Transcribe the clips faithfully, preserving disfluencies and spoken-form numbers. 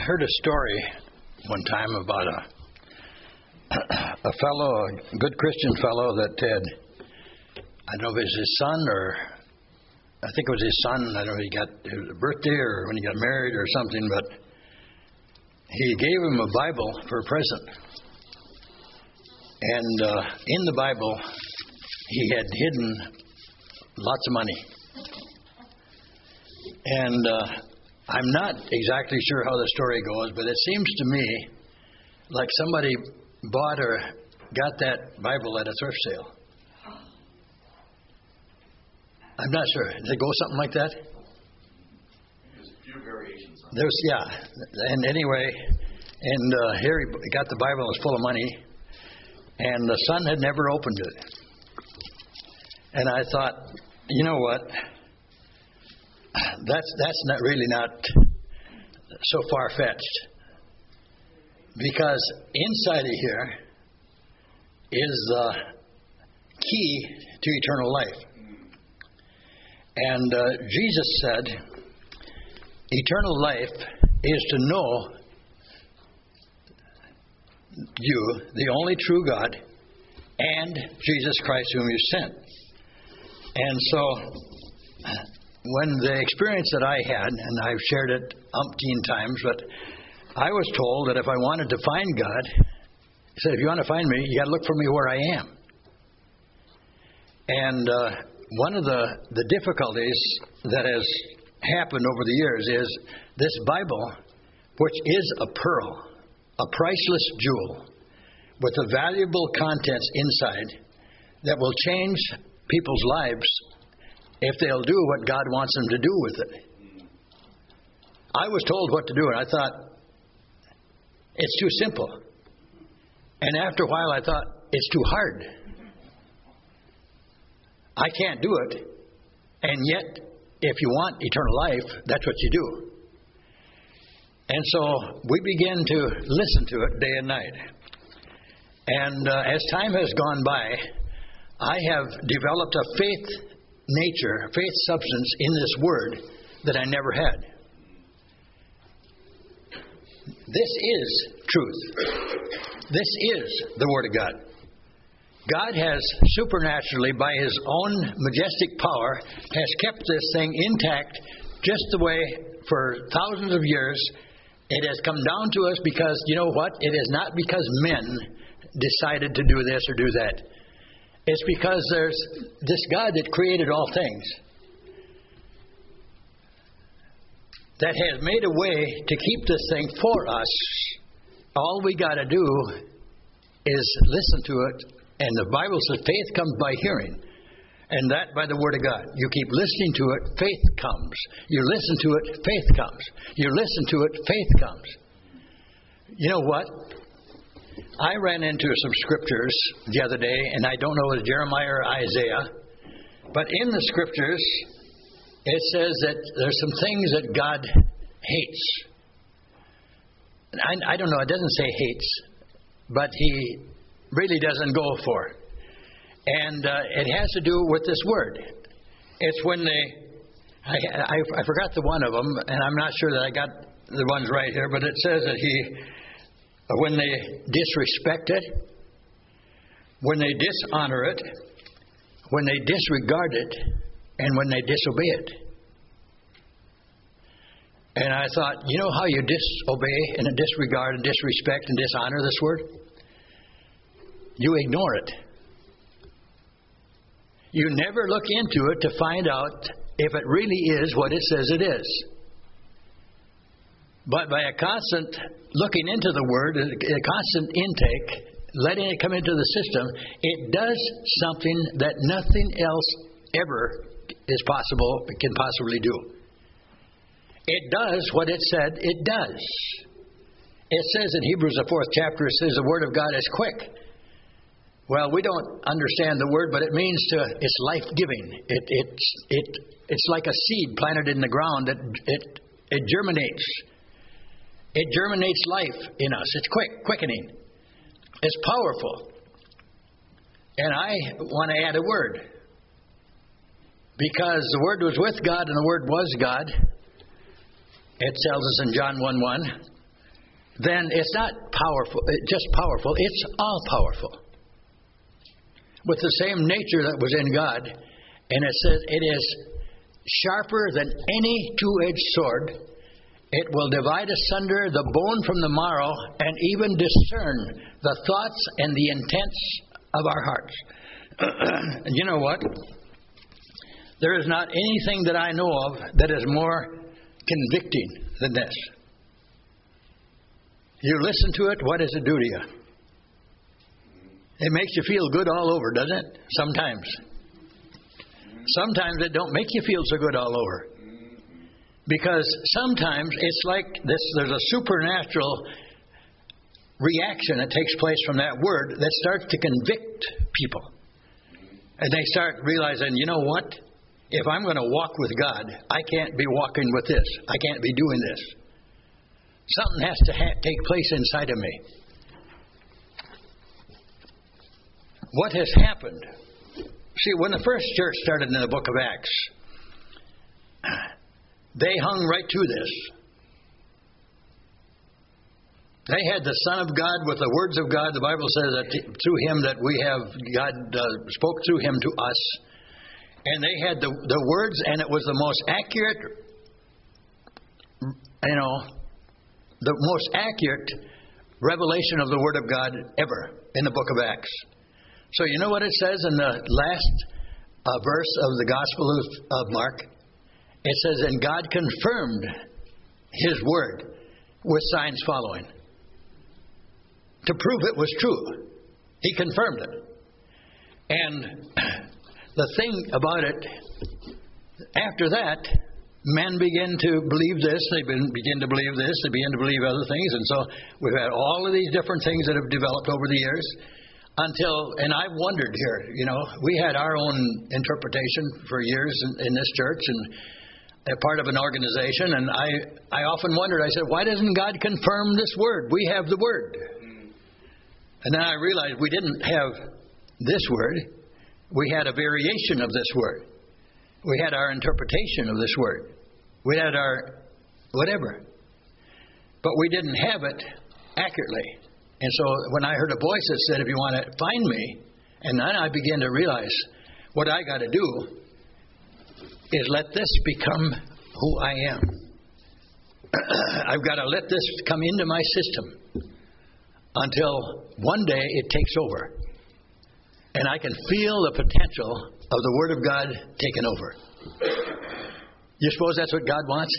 heard a story one time about a a fellow, a good Christian fellow that had, I don't know if it was his son or, I think it was his son, I don't know if he got his birthday or when he got married or something, but he gave him a Bible for a present. And uh, in the Bible, he had hidden lots of money. And uh, I'm not exactly sure how the story goes, but it seems to me like somebody bought or got that Bible at a thrift sale. I'm not sure. Did it go something like that? There's a few variations on There's, yeah. And anyway, and uh, here he got the Bible, it was full of money, and the son had never opened it. And I thought, you know what? That's that's not really not so far-fetched. Because inside of here is the key to eternal life. And uh, Jesus said, eternal life is to know you, the only true God, and Jesus Christ whom you sent. And so, when the experience that I had, and I've shared it umpteen times, but I was told that if I wanted to find God, he said, if you want to find me, you got to look for me where I am. And uh, one of the, the difficulties that has happened over the years is this Bible, which is a pearl, a priceless jewel, with the valuable contents inside that will change people's lives if they'll do what God wants them to do with it. I was told what to do, and I thought, it's too simple. And after a while, I thought, it's too hard. I can't do it. And yet, if you want eternal life, that's what you do. And so we begin to listen to it day and night. And uh, as time has gone by, I have developed a faith nature, a faith substance in this Word that I never had. This is truth. This is the Word of God. God has supernaturally, by His own majestic power, has kept this thing intact just the way for thousands of years. It has come down to us because, you know what? It is not because men decided to do this or do that. It's because there's this God that created all things that has made a way to keep this thing for us. All we got to do is listen to it. And the Bible says faith comes by hearing. And that by the Word of God. You keep listening to it, faith comes. You listen to it, faith comes. You listen to it, faith comes. You know what? I ran into some scriptures the other day, and I don't know if it was Jeremiah or Isaiah, but in the scriptures, it says that there's some things that God hates. I, I don't know, it doesn't say hates, but He really doesn't go for it. And uh, it has to do with this word. It's when they, I, I, I forgot the one of them, and I'm not sure that I got the ones right here, but it says that He, when they disrespect it, when they dishonor it, when they disregard it, and when they disobey it. And I thought, you know how you disobey and disregard and disrespect and dishonor this word? You ignore it. You never look into it to find out if it really is what it says it is. But by a constant looking into the Word, a constant intake, letting it come into the system, it does something that nothing else ever is possible, can possibly do. It does what it said it does. It says in Hebrews, the fourth chapter, it says the Word of God is quick. Well, we don't understand the word, but it means to, it's life-giving. It, it's, it, it's like a seed planted in the ground that it, it germinates. It germinates life in us. It's quick, quickening. It's powerful. And I want to add a word. Because the Word was with God and the Word was God. It tells us in John one one. then it's not powerful, just powerful, it's all powerful. With the same nature that was in God. And it says it is sharper than any two-edged sword. It will divide asunder the bone from the marrow and even discern the thoughts and the intents of our hearts. And you know what? There is not anything that I know of that is more convicting than this. You listen to it, what does it do to you? It makes you feel good all over, doesn't it? Sometimes. Sometimes it don't make you feel so good all over. Because sometimes it's like this, there's a supernatural reaction that takes place from that word that starts to convict people. And they start realizing, you know what? If I'm going to walk with God, I can't be walking with this. I can't be doing this. Something has to ha- take place inside of me. What has happened? See, when the first church started in the book of Acts, they hung right to this. They had the Son of God with the words of God. The Bible says that through Him that we have, God uh, spoke through Him to us. And they had the, the words, and it was the most accurate, you know, the most accurate revelation of the Word of God ever in the book of Acts. So you know what it says in the last uh, verse of the Gospel of, of Mark? It says, and God confirmed His word with signs following. To prove it was true. He confirmed it. And the thing about it, after that, men begin to believe this, they begin to believe this, they begin to believe other things. And so we've had all of these different things that have developed over the years. Until, and I've wondered here, you know, we had our own interpretation for years in, in this church and a part of an organization, and I, I often wondered, I said, why doesn't God confirm this word? We have the word. And then I realized we didn't have this word. We had a variation of this word. We had our interpretation of this word. We had our whatever. But we didn't have it accurately. And so when I heard a voice that said, if you want to find me, and then I began to realize what I got to do is let this become who I am. I've got to let this come into my system until one day it takes over. And I can feel the potential of the Word of God taking over. You suppose that's what God wants?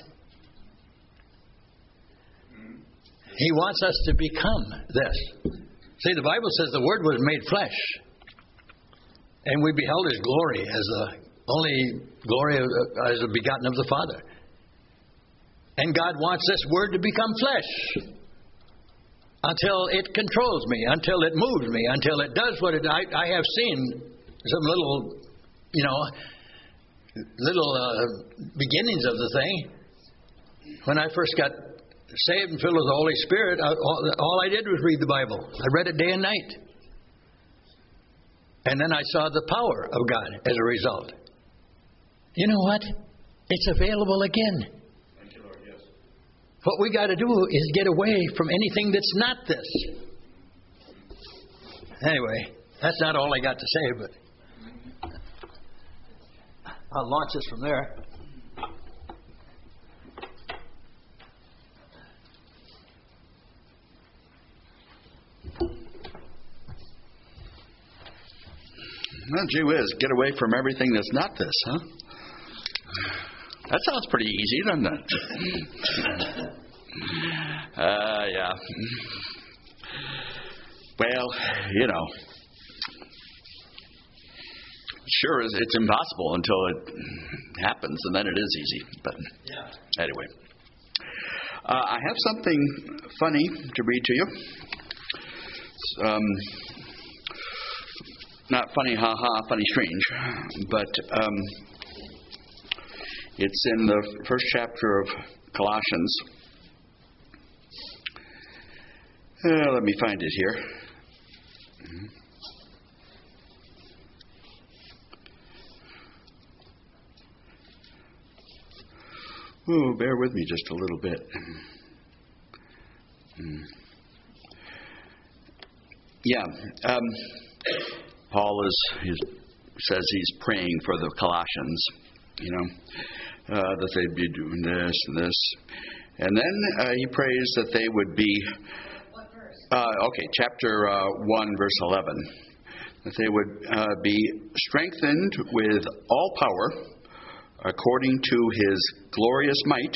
He wants us to become this. See, the Bible says the Word was made flesh. And we beheld His glory as the only glory of, as the begotten of the Father. And God wants this Word to become flesh. Until it controls me, until it moves me, until it does what it... I, I have seen some little, you know, little uh, beginnings of the thing. When I first got saved and filled with the Holy Spirit, I, all, all I did was read the Bible. I read it day and night. And then I saw the power of God as a result. You know what? It's available again. Thank you, Lord, yes. What we got to do is get away from anything that's not this. Anyway, that's not all I got to say, but I'll launch this from there. Well, gee whiz, get away from everything that's not this, huh? That sounds pretty easy, doesn't it? Uh, yeah. Well, you know, sure, it's impossible until it happens, and then it is easy. But yeah. Anyway, uh, I have something funny to read to you. Um, not funny, ha-ha, funny, strange, but um, it's in the first chapter of Colossians. Uh, let me find it here. Oh, bear with me just a little bit. Mm. Yeah. Um, Paul is, is says he's praying for the Colossians, you know, uh, that they'd be doing this and this. And then uh, he prays that they would be, uh, okay, chapter uh, one, verse eleven, that they would uh, be strengthened with all power according to his glorious might,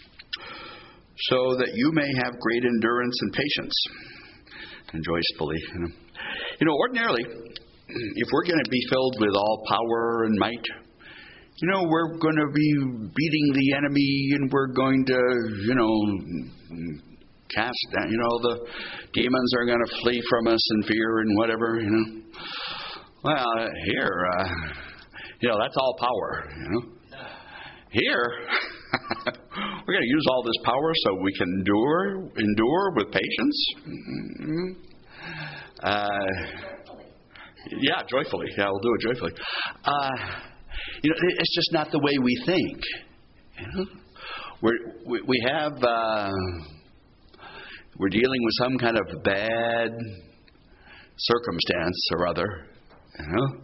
so that you may have great endurance and patience, and joyfully. You know, you know ordinarily, if we're going to be filled with all power and might, you know, we're going to be beating the enemy, and we're going to, you know, cast down, you know, the demons are going to flee from us in fear and whatever, you know. Well, here, uh, you know, that's all power, you know. Here, we're going to use all this power so we can endure, endure with patience. Mm-hmm. Uh, yeah, joyfully. Yeah, we'll do it joyfully. Uh, you know, it's just not the way we think. You know? We're, we we have uh, we're dealing with some kind of bad circumstance or other, you know,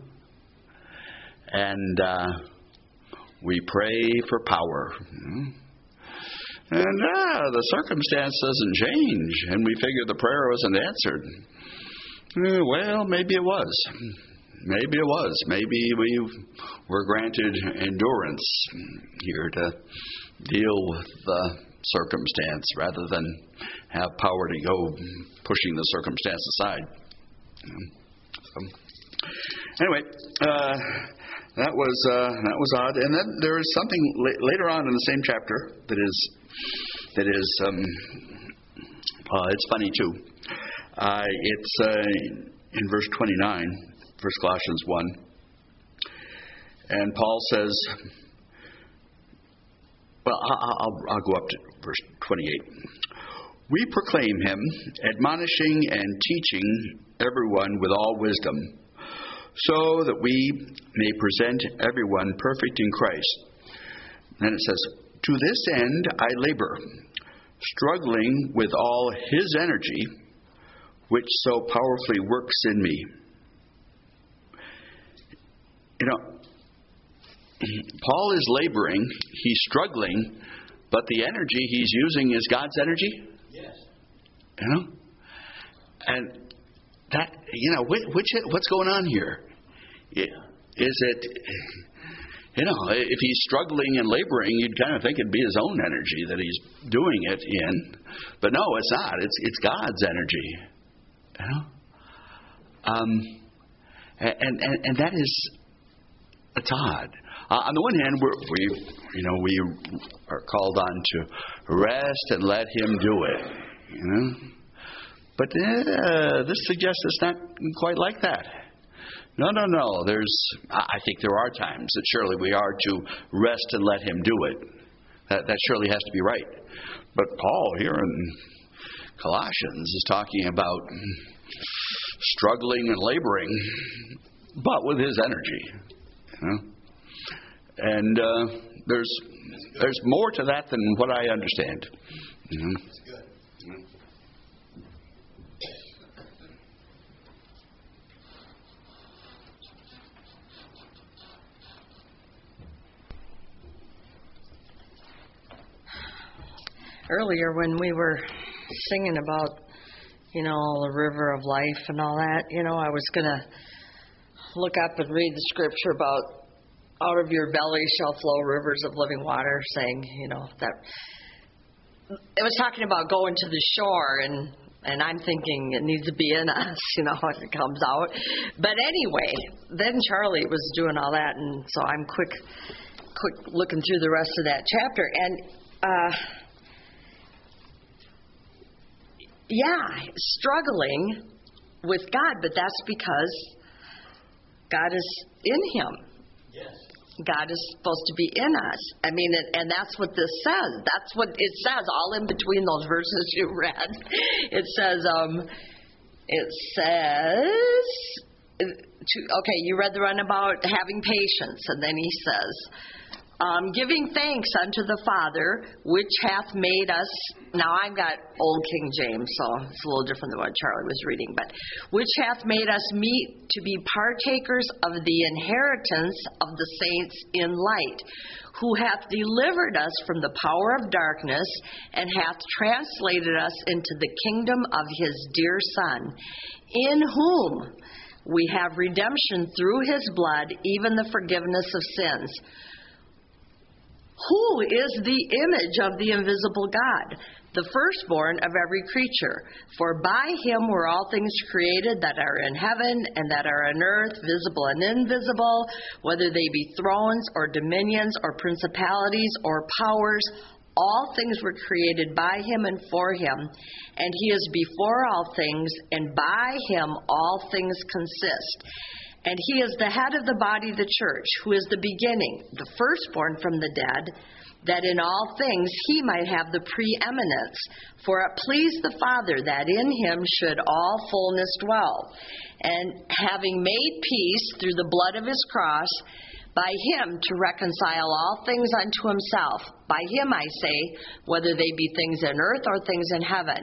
and uh, we pray for power. You know? And uh, the circumstance doesn't change, and we figure the prayer wasn't answered. Uh, well, maybe it was. Maybe it was. Maybe we were granted endurance here to deal with the circumstance rather than have power to go pushing the circumstance aside. So, anyway, uh, that was uh, that was odd. And then there is something la- later on in the same chapter that is that is um, uh, it's funny too. Uh, it's uh, in verse twenty-nine. First Colossians one. And Paul says, well, I'll, I'll go up to verse twenty-eight. We proclaim him, admonishing and teaching everyone with all wisdom, so that we may present everyone perfect in Christ. Then it says, to this end I labor, struggling with all his energy, which so powerfully works in me. You know, Paul is laboring, he's struggling, but the energy he's using is God's energy. Yes. You know? And that, you know, which, which what's going on here? It, is it, you know, if he's struggling and laboring, you'd kind of think it'd be his own energy that he's doing it in. But no, it's not. It's it's God's energy. You know? Um, and, and, and that is... It's odd. Uh, on the one hand, we're, we, you know, we are called on to rest and let Him do it. You know, but uh, this suggests it's not quite like that. No, no, no. There's, I think there are times that surely we are to rest and let Him do it. That that surely has to be right. But Paul here in Colossians is talking about struggling and laboring, but with his energy. You know? And uh, there's there's more to that than what I understand. You know? That's good. Yeah. Earlier when we were singing about, you know, the river of life and all that, you know, I was going to look up and read the scripture about out of your belly shall flow rivers of living water, saying, you know, that it was talking about going to the shore, and and I'm thinking it needs to be in us, you know, when it comes out. But anyway, then Charlie was doing all that, and so I'm quick, quick looking through the rest of that chapter, and uh, yeah, struggling with God, but that's because God is in him. Yes. God is supposed to be in us. I mean, and, and that's what this says. That's what it says all in between those verses you read. It says, um, it says, to, okay, you read the one about having patience, and then he says, Um, giving thanks unto the Father, which hath made us, now I've got Old King James, so it's a little different than what Charlie was reading, but which hath made us meet to be partakers of the inheritance of the saints in light, who hath delivered us from the power of darkness, and hath translated us into the kingdom of his dear Son, in whom we have redemption through his blood, even the forgiveness of sins. Who is the image of the invisible God, the firstborn of every creature? For by him were all things created that are in heaven and that are on earth, visible and invisible, whether they be thrones or dominions or principalities or powers. All things were created by him and for him, and he is before all things, and by him all things consist. And he is the head of the body of the church, who is the beginning, the firstborn from the dead, that in all things he might have the preeminence. For it pleased the Father that in him should all fullness dwell. And having made peace through the blood of his cross, by him to reconcile all things unto himself. By him, I say, whether they be things in earth or things in heaven.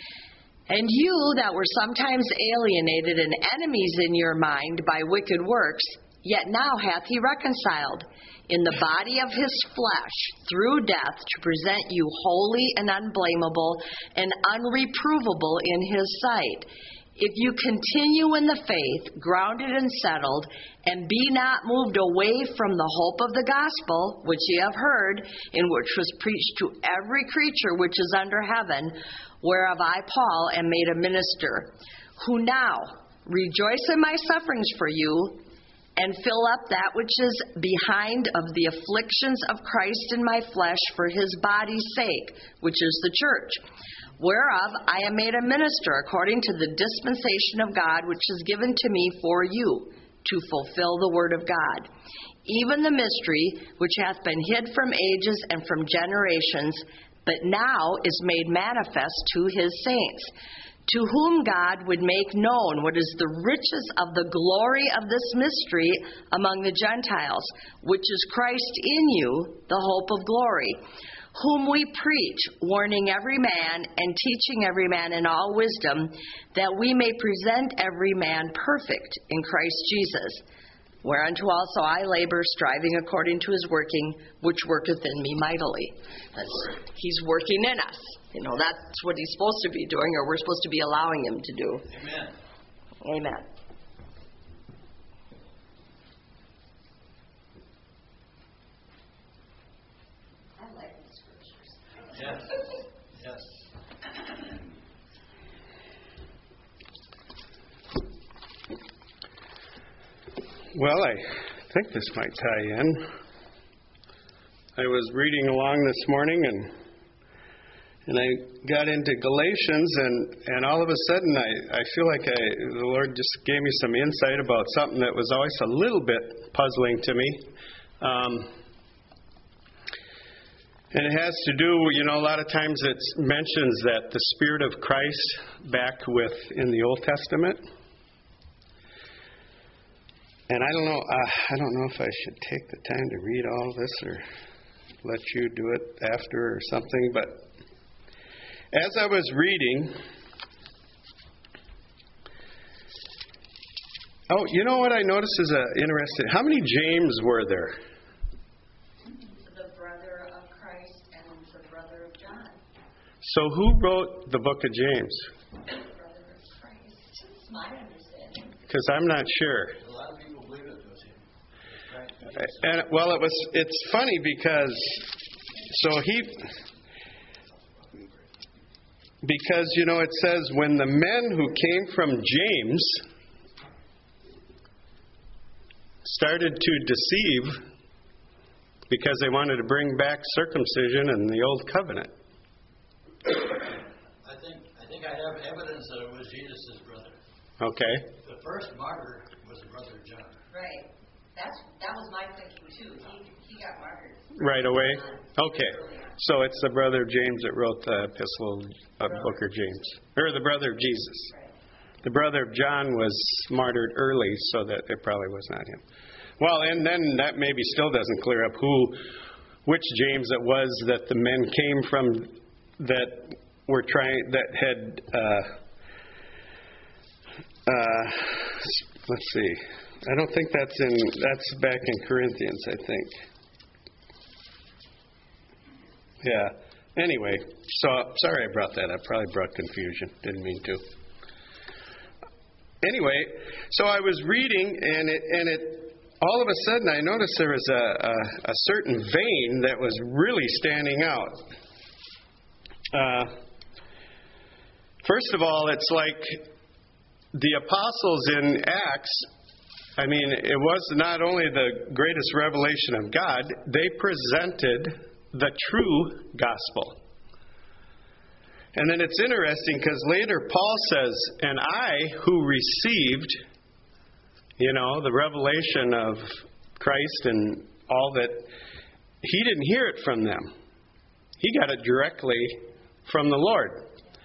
And you that were sometimes alienated and enemies in your mind by wicked works, yet now hath he reconciled in the body of his flesh through death, to present you holy and unblameable and unreprovable in his sight. If you continue in the faith, grounded and settled, and be not moved away from the hope of the gospel, which ye have heard, in which was preached to every creature which is under heaven, whereof I, Paul, am made a minister, who now rejoice in my sufferings for you, and fill up that which is behind of the afflictions of Christ in my flesh for his body's sake, which is the church, whereof I am made a minister according to the dispensation of God, which is given to me for you, to fulfill the word of God, even the mystery which hath been hid from ages and from generations, but now is made manifest to his saints, to whom God would make known what is the riches of the glory of this mystery among the Gentiles, which is Christ in you, the hope of glory, whom we preach, warning every man and teaching every man in all wisdom, that we may present every man perfect in Christ Jesus. Whereunto also I labor, striving according to his working, which worketh in me mightily. That's, he's working in us. You know, that's what he's supposed to be doing, or we're supposed to be allowing him to do. Amen. Amen. I like the scriptures. Yes. Yes. Well, I think this might tie in. I was reading along this morning, and and I got into Galatians, and, and all of a sudden I, I feel like I, the Lord just gave me some insight about something that was always a little bit puzzling to me. Um, and it has to do, you know, a lot of times it mentions that the Spirit of Christ back with in the Old Testament. And I don't know, uh, I don't know if I should take the time to read all this or let you do it after or something, but as I was reading, oh, you know what I noticed is uh, interesting. How many James were there? The brother of Christ and the brother of John. So who wrote the book of James? The brother of Christ. That's my understanding. Because I'm not sure. A lot of people believe it was him. Right? And well, it was. It's funny because so he. Because, you know, it says, when the men who came from James started to deceive because they wanted to bring back circumcision and the old covenant. I think I think I have evidence that it was Jesus' brother. Okay. The first martyr was brother John. Right. That's that was my thinking too. He he got martyred. Right away? Okay. So it's the brother of James that wrote the epistle of Book of James. Or the brother of Jesus. The brother of John was martyred early, so that it probably was not him. Well, and then that maybe still doesn't clear up who, which James it was that the men came from that were trying, that had, uh, uh, let's see. I don't think that's in, that's back in Corinthians, I think. Yeah. Anyway, so sorry I brought that up. Probably brought confusion. Didn't mean to. Anyway, so I was reading, and it, and it, all of a sudden I noticed there was a, a, a certain vein that was really standing out. Uh, first of all, it's like the apostles in Acts, I mean, it was not only the greatest revelation of God, they presented the true gospel. And then it's interesting because later Paul says, and I who received, you know, the revelation of Christ and all that, he didn't hear it from them. He got it directly from the Lord.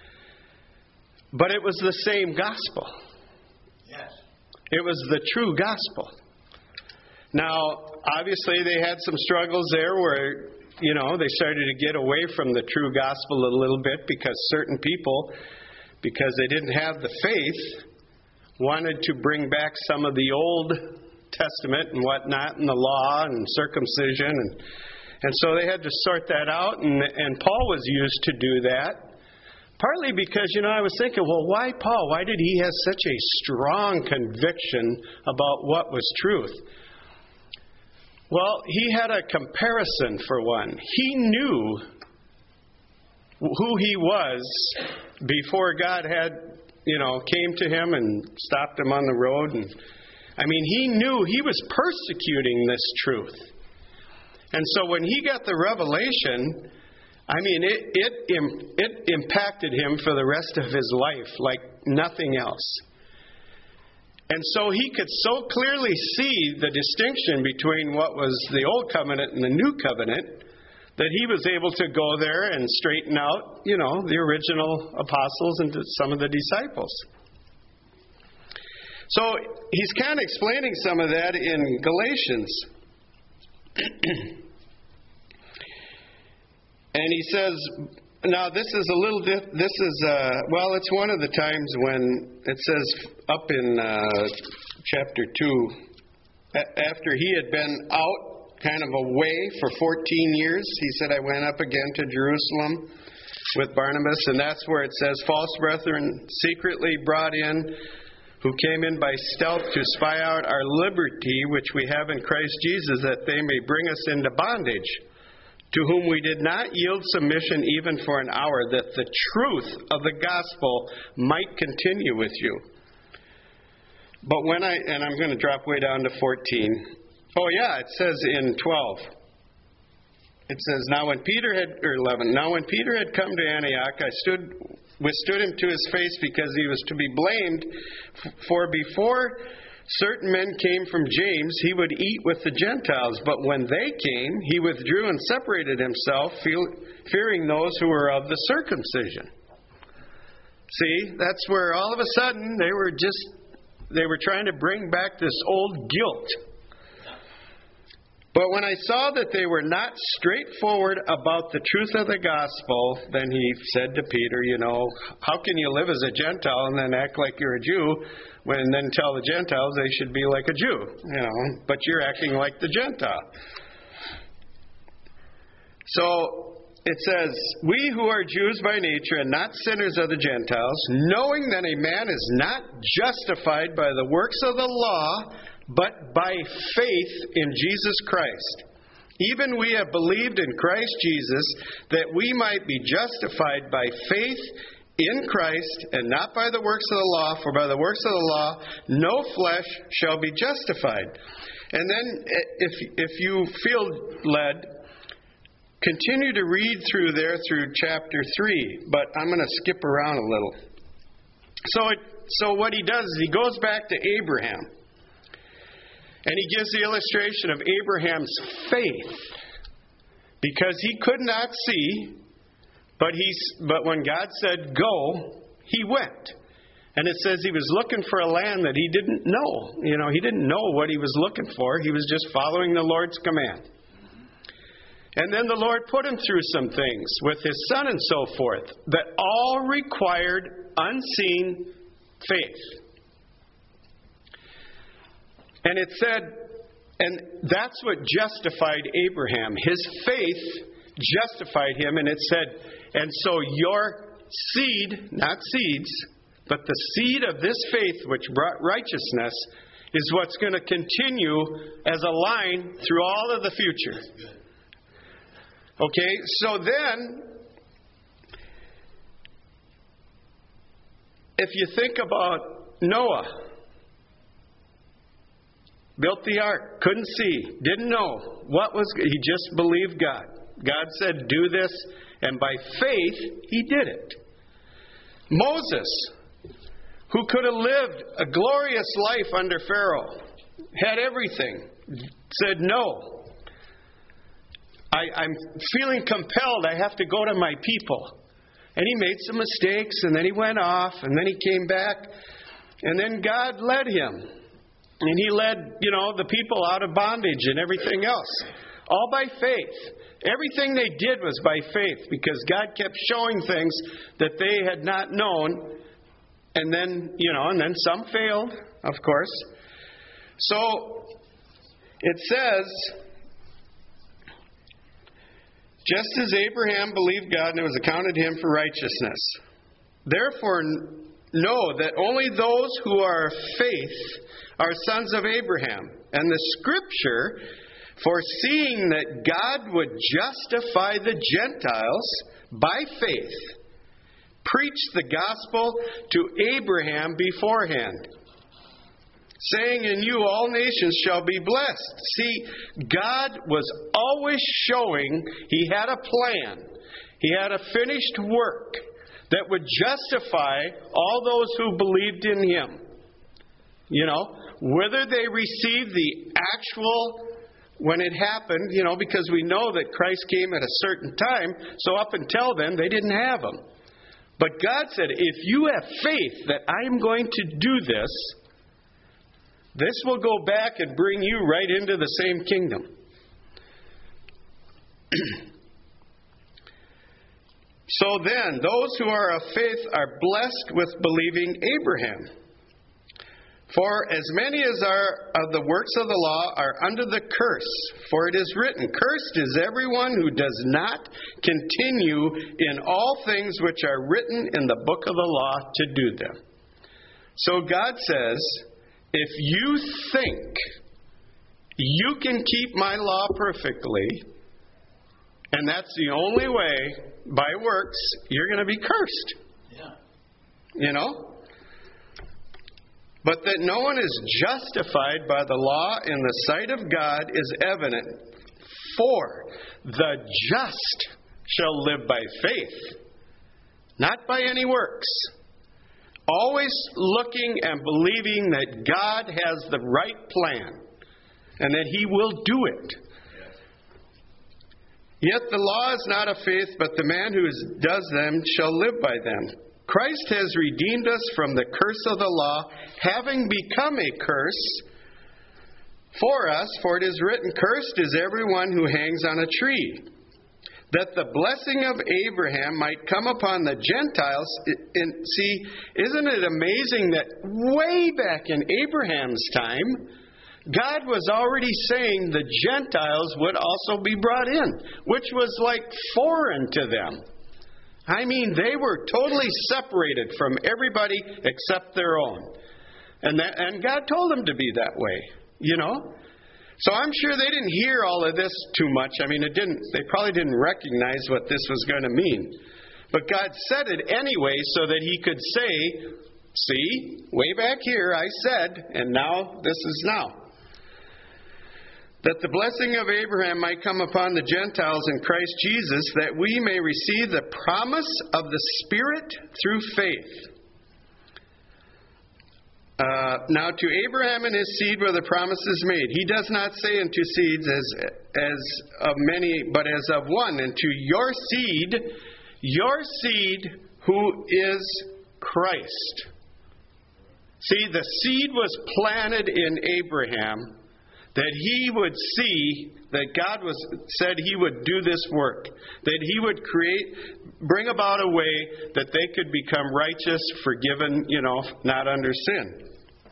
But it was the same gospel. Yes. It was the true gospel. Now, obviously they had some struggles there where, you know, they started to get away from the true gospel a little bit because certain people, because they didn't have the faith, wanted to bring back some of the Old Testament and whatnot, and the law and circumcision. And, and so they had to sort that out, and, and Paul was used to do that. Partly because, you know, I was thinking, well, why Paul? Why did he have such a strong conviction about what was truth? Well, he had a comparison for one. He knew who he was before God had, you know, came to him and stopped him on the road. And I mean, he knew he was persecuting this truth. And so when he got the revelation, I mean, it it it impacted him for the rest of his life like nothing else. And so he could so clearly see the distinction between what was the Old Covenant and the New Covenant that he was able to go there and straighten out, you know, the original apostles and some of the disciples. So he's kind of explaining some of that in Galatians. And he says, now this is a little, di- this is, uh, well, it's one of the times when it says up in uh, chapter two, a- after he had been out kind of away for fourteen years, he said, I went up again to Jerusalem with Barnabas, and that's where it says, false brethren secretly brought in, who came in by stealth to spy out our liberty, which we have in Christ Jesus, that they may bring us into bondage, to whom we did not yield submission even for an hour, that the truth of the gospel might continue with you. But when I, and I'm going to drop way down to fourteen. Oh yeah, it says in twelve. It says, now when Peter had, or eleven, now when Peter had come to Antioch, I stood, withstood him to his face because he was to be blamed, for before certain men came from James, he would eat with the Gentiles, but when they came, he withdrew and separated himself, fearing those who were of the circumcision. See, that's where all of a sudden they were just, they were trying to bring back this old guilt. But when I saw that they were not straightforward about the truth of the gospel, then he said to Peter, you know, how can you live as a Gentile and then act like you're a Jew, when and then tell the Gentiles they should be like a Jew, you know, but you're acting like the Gentile. So it says, we who are Jews by nature and not sinners of the Gentiles, knowing that a man is not justified by the works of the law, but by faith in Jesus Christ. Even we have believed in Christ Jesus, that we might be justified by faith in Christ, and not by the works of the law, for by the works of the law no flesh shall be justified. And then, if if you feel led, continue to read through there through chapter three, but I'm going to skip around a little. So, it, so what he does is he goes back to Abraham. And he gives the illustration of Abraham's faith, because he could not see, but he, but when God said go, he went. And it says he was looking for a land that he didn't know. You know, he didn't know what he was looking for. He was just following the Lord's command. And then the Lord put him through some things with his son and so forth that all required unseen faith. And it said, and that's what justified Abraham. His faith justified him, and it said, and so your seed, not seeds, but the seed of this faith which brought righteousness is what's going to continue as a line through all of the future. Okay, so then, if you think about Noah, built the ark, couldn't see, didn't know what was, he just believed God. God said, do this, and by faith, he did it. Moses, who could have lived a glorious life under Pharaoh, had everything, said, no, I, I'm feeling compelled, I have to go to my people. And he made some mistakes, and then he went off, and then he came back, and then God led him. And he led, you know, the people out of bondage and everything else. All by faith. Everything they did was by faith, because God kept showing things that they had not known. And then, you know, and then some failed, of course. So, it says, just as Abraham believed God and it was accounted him for righteousness. Therefore, know that only those who are of faith are sons of Abraham. And the Scripture, foreseeing that God would justify the Gentiles by faith, preached the gospel to Abraham beforehand, saying, in you all nations shall be blessed. See, God was always showing he had a plan. He had a finished work that would justify all those who believed in him. You know, whether they received the actual, when it happened, you know, because we know that Christ came at a certain time, so up until then, they didn't have him. But God said, if you have faith that I am going to do this, this will go back and bring you right into the same kingdom. So then, those who are of faith are blessed with believing Abraham. For as many as are of the works of the law are under the curse. For it is written, cursed is everyone who does not continue in all things which are written in the book of the law to do them. So God says, if you think you can keep my law perfectly, and that's the only way, by works, you're going to be cursed. Yeah. You know? But that no one is justified by the law in the sight of God is evident. For the just shall live by faith, not by any works. Always looking and believing that God has the right plan and that he will do it. Yet the law is not of faith, but the man who does them shall live by them. Christ has redeemed us from the curse of the law, having become a curse for us, for it is written, cursed is everyone who hangs on a tree, that the blessing of Abraham might come upon the Gentiles. And see, isn't it amazing that way back in Abraham's time, God was already saying the Gentiles would also be brought in, which was like foreign to them. I mean, they were totally separated from everybody except their own. And that, and God told them to be that way, you know. So I'm sure they didn't hear all of this too much. I mean, it didn't. They probably didn't recognize what this was going to mean. But God said it anyway so that he could say, see, way back here I said, and now this is now. That the blessing of Abraham might come upon the Gentiles in Christ Jesus, that we may receive the promise of the Spirit through faith. Uh, now to Abraham and his seed were the promises made. He does not say unto seeds as, as of many, but as of one. And to your seed, your seed who is Christ. See, the seed was planted in Abraham that he would see that God was said he would do this work, that he would create, bring about a way that they could become righteous, forgiven, you know, not under sin.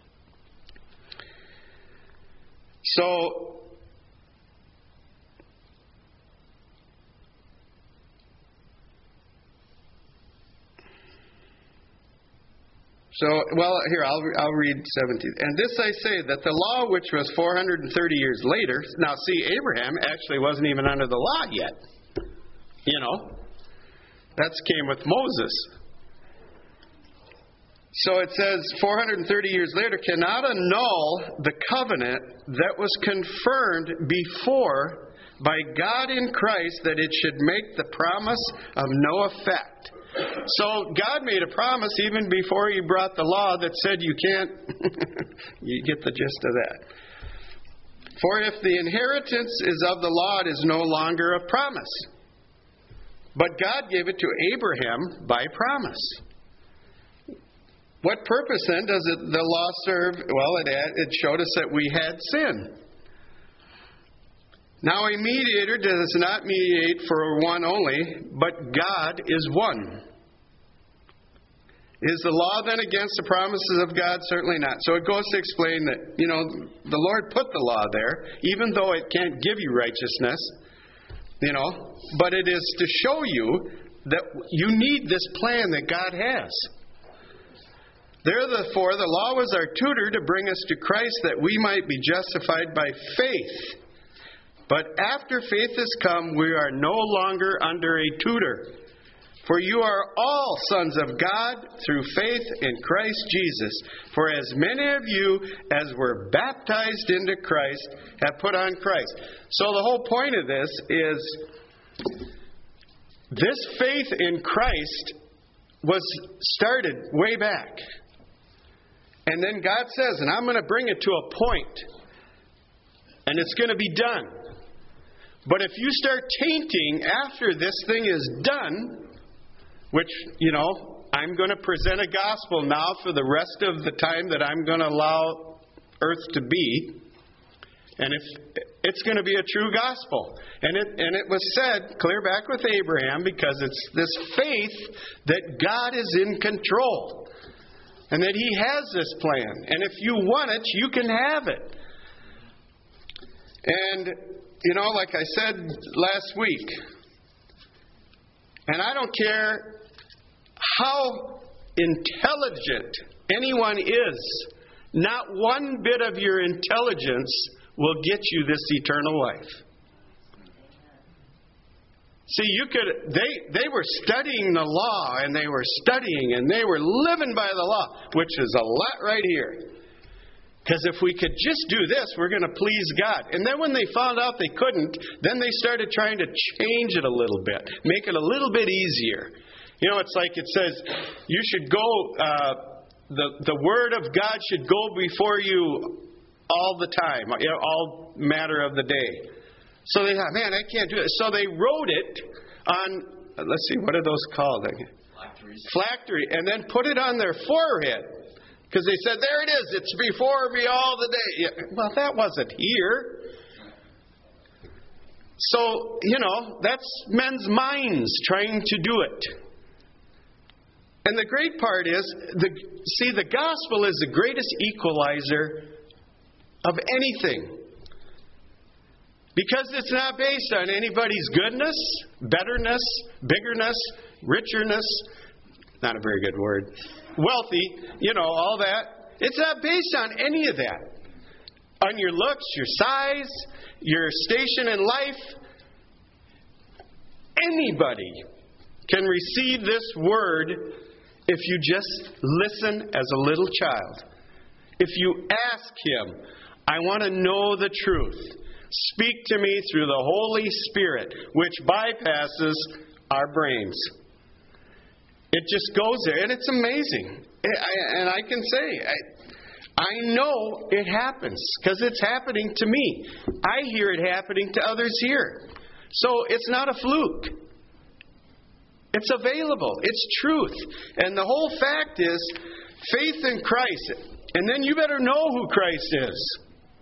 So, So, well, here, I'll, I'll read seventeen. And this I say, that the law which was four hundred thirty years later, now see, Abraham actually wasn't even under the law yet. You know, that came with Moses. So it says, four hundred thirty years later, cannot annul the covenant that was confirmed before by God in Christ, that it should make the promise of no effect. So God made a promise even before He brought the law that said you can't. You get the gist of that. For if the inheritance is of the law, it is no longer a promise. But God gave it to Abraham by promise. What purpose then does it, the law serve? Well, it, it showed us that we had sin. Now a mediator does not mediate for one only, but God is one. Is the law then against the promises of God? Certainly not. So it goes to explain that, you know, the Lord put the law there, even though it can't give you righteousness, you know, but it is to show you that you need this plan that God has. Therefore, the law was our tutor to bring us to Christ, that we might be justified by faith. But after faith has come, we are no longer under a tutor. For you are all sons of God through faith in Christ Jesus. For as many of you as were baptized into Christ have put on Christ. So the whole point of this is this faith in Christ was started way back. And then God says, and I'm going to bring it to a point, and it's going to be done. But if you start tainting after this thing is done, which, you know, I'm going to present a gospel now for the rest of the time that I'm going to allow earth to be. And if it's going to be a true gospel. And it, and it was said clear back with Abraham, because it's this faith that God is in control. And that He has this plan. And if you want it, you can have it. And, you know, like I said last week, and I don't care how intelligent anyone is, not one bit of your intelligence will get you this eternal life. See, you could, they, they were studying the law, and they were studying, and they were living by the law, which is a lot right here. Because if we could just do this, we're going to please God. And then when they found out they couldn't, then they started trying to change it a little bit, make it a little bit easier. You know, it's like it says, you should go, uh, the, the Word of God should go before you all the time, you know, all matter of the day. So they thought, man, I can't do it. So they wrote it on, let's see, what are those called? Phylacteries. Phylactery, and then put it on their forehead. Because they said, there it is, it's before me all the day. Yeah, well, that wasn't here. So, you know, that's men's minds trying to do it. And the great part is, the see, the gospel is the greatest equalizer of anything. Because it's not based on anybody's goodness, betterness, biggerness, richerness, not a very good word, wealthy, you know, all that. It's not based on any of that. On your looks, your size, your station in life. Anybody can receive this word if you just listen as a little child. If you ask Him, I want to know the truth. Speak to me through the Holy Spirit, which bypasses our brains. It just goes there, and it's amazing. And I can say, I, I know it happens, because it's happening to me. I hear it happening to others here. So it's not a fluke. It's available. It's truth. And the whole fact is, faith in Christ, And then you better know who Christ is.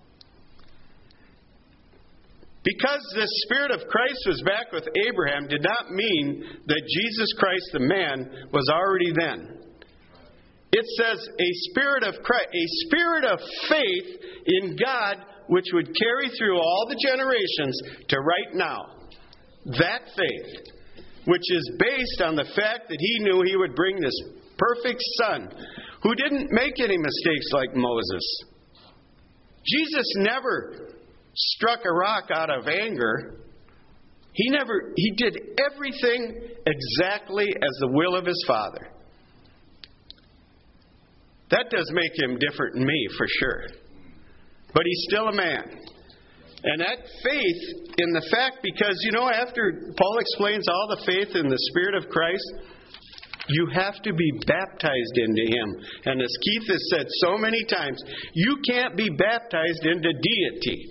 Because the Spirit of Christ was back with Abraham did not mean that Jesus Christ, the man, was already then. It says a spirit of Christ, a spirit of faith in God, which would carry through all the generations to right now. That faith, which is based on the fact that he knew he would bring this perfect Son, who didn't make any mistakes like Moses. Jesus never struck a rock out of anger. He never, he did everything exactly as the will of his Father. That does make him different than me, for sure. But he's still a man. And that faith in the fact, because, you know, after Paul explains all the faith in the Spirit of Christ, you have to be baptized into Him. And as Keith has said so many times, you can't be baptized into deity.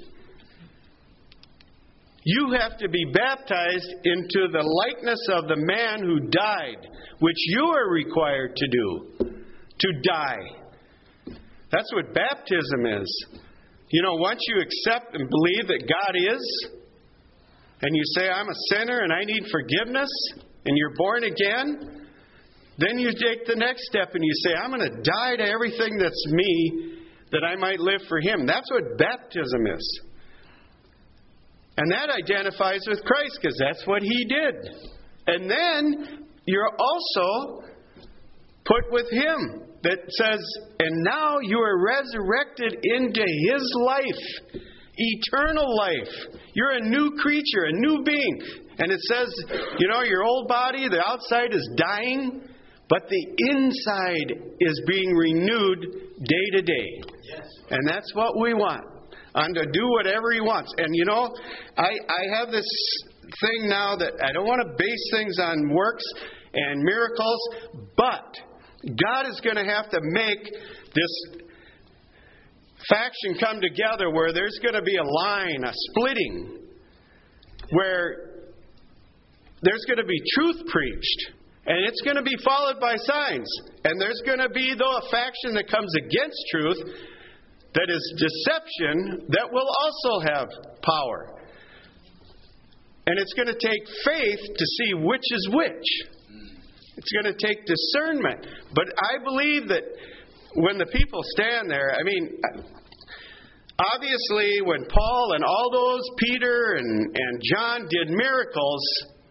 You have to be baptized into the likeness of the man who died, which you are required to do, to die. That's what baptism is. You know, once you accept and believe that God is, and you say, I'm a sinner and I need forgiveness, and you're born again, then you take the next step and you say, I'm going to die to everything that's me, that I might live for Him. That's what baptism is. And that identifies with Christ, because that's what He did. And then you're also put with Him. That says, and now you are resurrected into His life. Eternal life. You're a new creature, a new being. And it says, you know, your old body, the outside is dying, but the inside is being renewed day to day. Yes. And that's what we want. And to do whatever He wants. And you know, I, I have this thing now that I don't want to base things on works and miracles, but God is going to have to make this faction come together where there's going to be a line, a splitting, where there's going to be truth preached. And it's going to be followed by signs. And there's going to be, though, a faction that comes against truth, that is deception, that will also have power. And it's going to take faith to see which is which. It's going to take discernment. But I believe that when the people stand there, I mean, obviously when Paul and all those, Peter and, and John did miracles,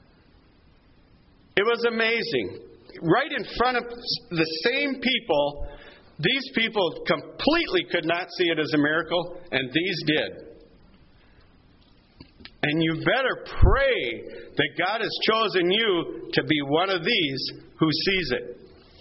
it was amazing. Right in front of the same people, these people completely could not see it as a miracle, and these did. And you better pray that God has chosen you to be one of these who sees it.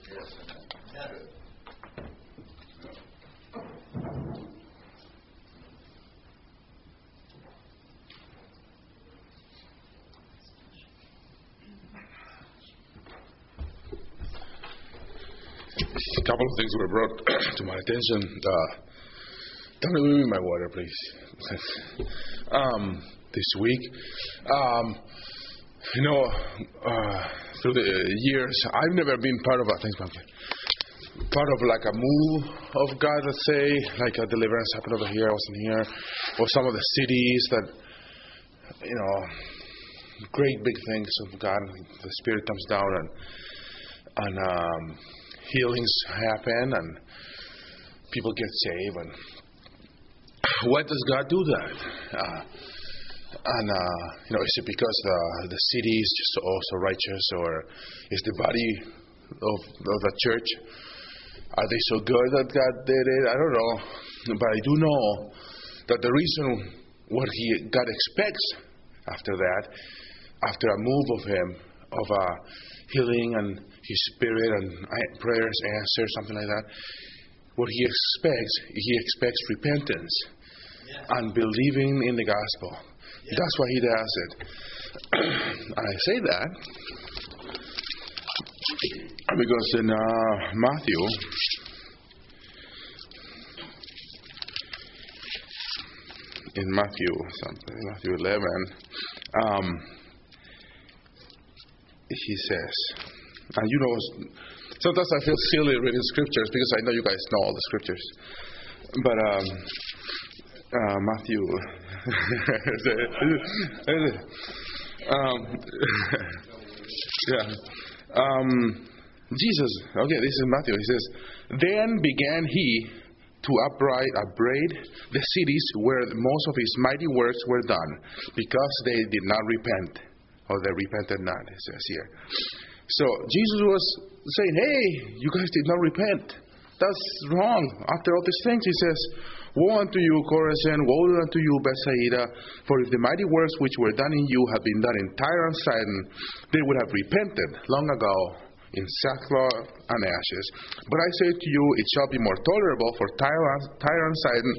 A couple of things were brought to my attention. Uh, tell me, give me my water, please. um, this week, um, you know, uh, through the years, I've never been part of a things, part of like a move of God. Let's say, like a deliverance happened over here, I wasn't here, or some of the cities that, you know, great big things of God. The Spirit comes down and and. Um, healings happen and people get saved. And why does God do that? Uh, and uh, you know, is it because the the city is just also righteous, or is the body of, of the church, are they so good that God did it? I don't know, but I do know that the reason what He God expects after that, after a move of Him of a healing and His Spirit and prayers answered, something like that. What He expects, He expects repentance, yes, and believing in the gospel. Yes. That's why He does it. And I say that because in uh, Matthew, in Matthew, something, Matthew eleven, um, He says, and you know, sometimes I feel silly reading scriptures because I know you guys know all the scriptures. But um, uh, Matthew, um, yeah, um, Jesus. Okay, this is Matthew. He says, "Then began he to upright, upbraid the cities where most of his mighty works were done, because they did not repent, or they repented not." It says here. So Jesus was saying, "Hey, you guys did not repent. That's wrong. After all these things," he says, "Woe unto you, Chorazin! Woe unto you, Bethsaida! For if the mighty works which were done in you had been done in Tyre and Sidon, they would have repented long ago in sackcloth and ashes. But I say to you, it shall be more tolerable for Tyre, Tyre and Sidon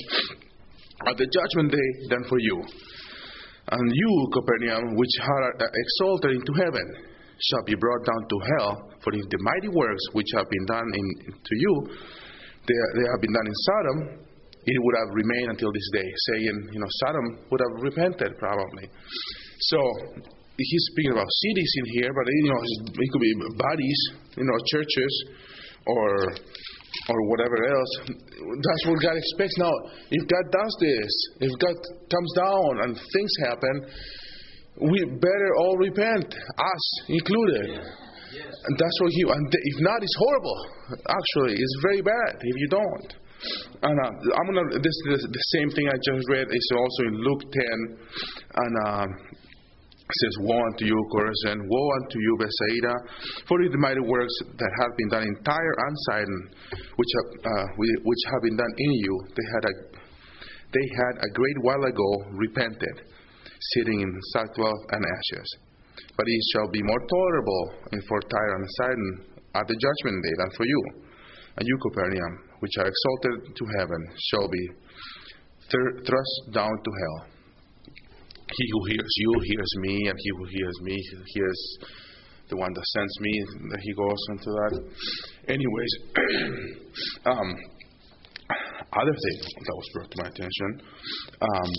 at the judgment day than for you. And you, Capernaum, which are exalted into heaven, shall be brought down to hell. For if the mighty works which have been done in, to you, they, they have been done in Sodom, it would have remained until this day." Saying, you know, Sodom would have repented probably. So he's speaking about cities in here, but you know, it could be bodies, you know, churches, or or whatever else. That's what God expects. Now, if God does this, if God comes down and things happen, we better all repent, us included. Yes. Yes. And that's what he. And if not, it's horrible. Actually, it's very bad if you don't. And uh, I'm gonna. This, this the same thing I just read is also in Luke ten, and. Um, It says, "Woe unto you, Chorazin! Woe unto you, Bethsaida! For if the mighty works that have been done in Tyre and Sidon, which have, uh, which have been done in you, they had a they had a great while ago repented, sitting in sackcloth and ashes. But it shall be more tolerable for Tyre and Sidon at the judgment day than for you. And you, Capernaum, which are exalted to heaven, shall be thr- thrust down to hell. He who hears you hears me, and he who hears me hears the one that sends me." That he goes into that. Anyways, um, other thing that was brought to my attention. Um,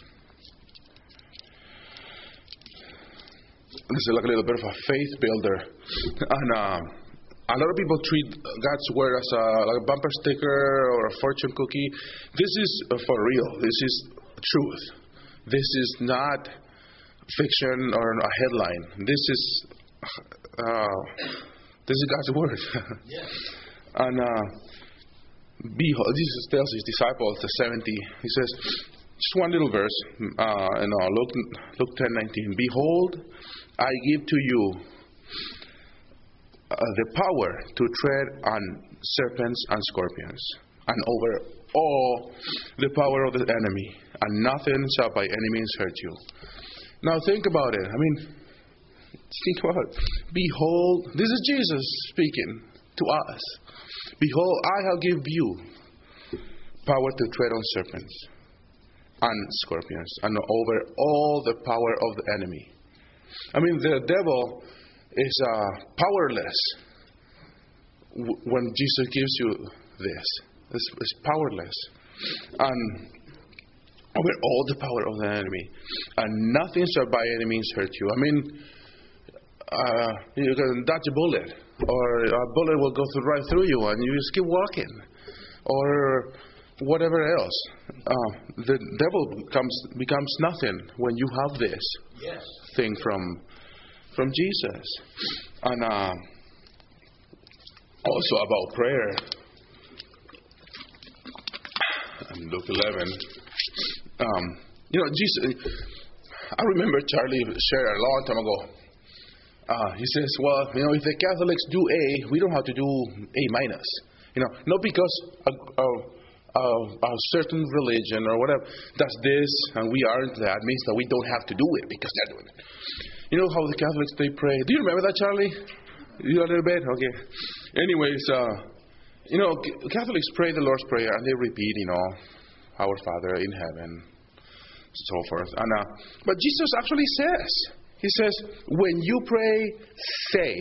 this is like a little bit of a faith builder, and um, a lot of people treat God's word as a, like a bumper sticker or a fortune cookie. This is uh, for real. This is truth. This is not fiction or a headline. This is uh, this is God's word. Yes. And uh, behold, Jesus tells his disciples, the seventy. He says, just one little verse. Uh, in uh, Luke Luke ten nineteen. "Behold, I give to you uh, the power to tread on serpents and scorpions, and over all the power of the enemy, and nothing shall by any means hurt you." Now think about it. I mean, think about it. Behold, this is Jesus speaking to us. "Behold, I have given you power to tread on serpents and scorpions, and over all the power of the enemy." I mean, the devil is uh, powerless w- when Jesus gives you this. It's, it's powerless. And over all the power of the enemy. And nothing shall by any means hurt you. I mean, uh, you can dodge a bullet, or a bullet will go through, right through you, and you just keep walking. Or whatever else. Uh, the devil becomes, becomes nothing when you have this Yes. thing from, from Jesus. And uh, also about prayer. Luke eleven. Um, you know, Jesus. I remember Charlie shared a long time ago. Uh, he says, "Well, you know, if the Catholics do A, we don't have to do A minus. You know, not because a, a, a, a certain religion or whatever does this and we aren't that means that we don't have to do it because they're doing it." You know how the Catholics they pray? Do you remember that, Charlie? You a little bit? Okay. Anyways. Uh, You know, Catholics pray the Lord's Prayer and they repeat, you know, "Our Father in heaven," so forth. And uh, but Jesus actually says, He says, when you pray, say,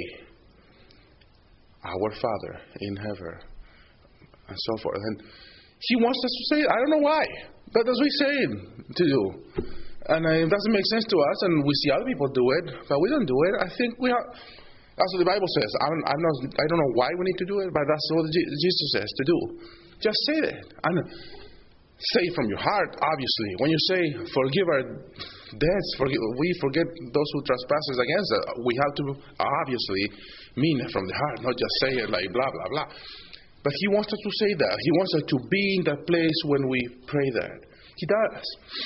"Our Father in heaven," and so forth. And He wants us to say it. I don't know why, but that's what He's saying to do. And uh, it doesn't make sense to us, and we see other people do it, but we don't do it. I think we are. That's what the Bible says. I'm, I'm not, I don't know why we need to do it, but that's what Jesus says to do. Just say that. And say from your heart, obviously. When you say, forgive our debts, forgive, we forget those who trespasses against us, we have to obviously mean it from the heart, not just say it like blah, blah, blah. But He wants us to say that. He wants us to be in that place when we pray that. He does.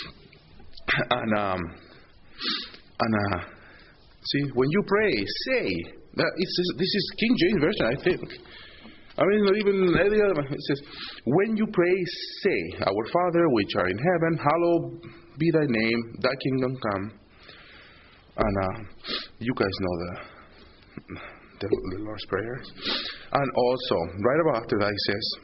And, um, and uh, see, when you pray, say. That it's, this is King James Version, I think. I mean, not even any other one. It says, when you pray, say, Our Father, which are in heaven, hallowed be thy name, thy kingdom come. And uh, you guys know the, the, the Lord's Prayer. And also, right about after that, it says,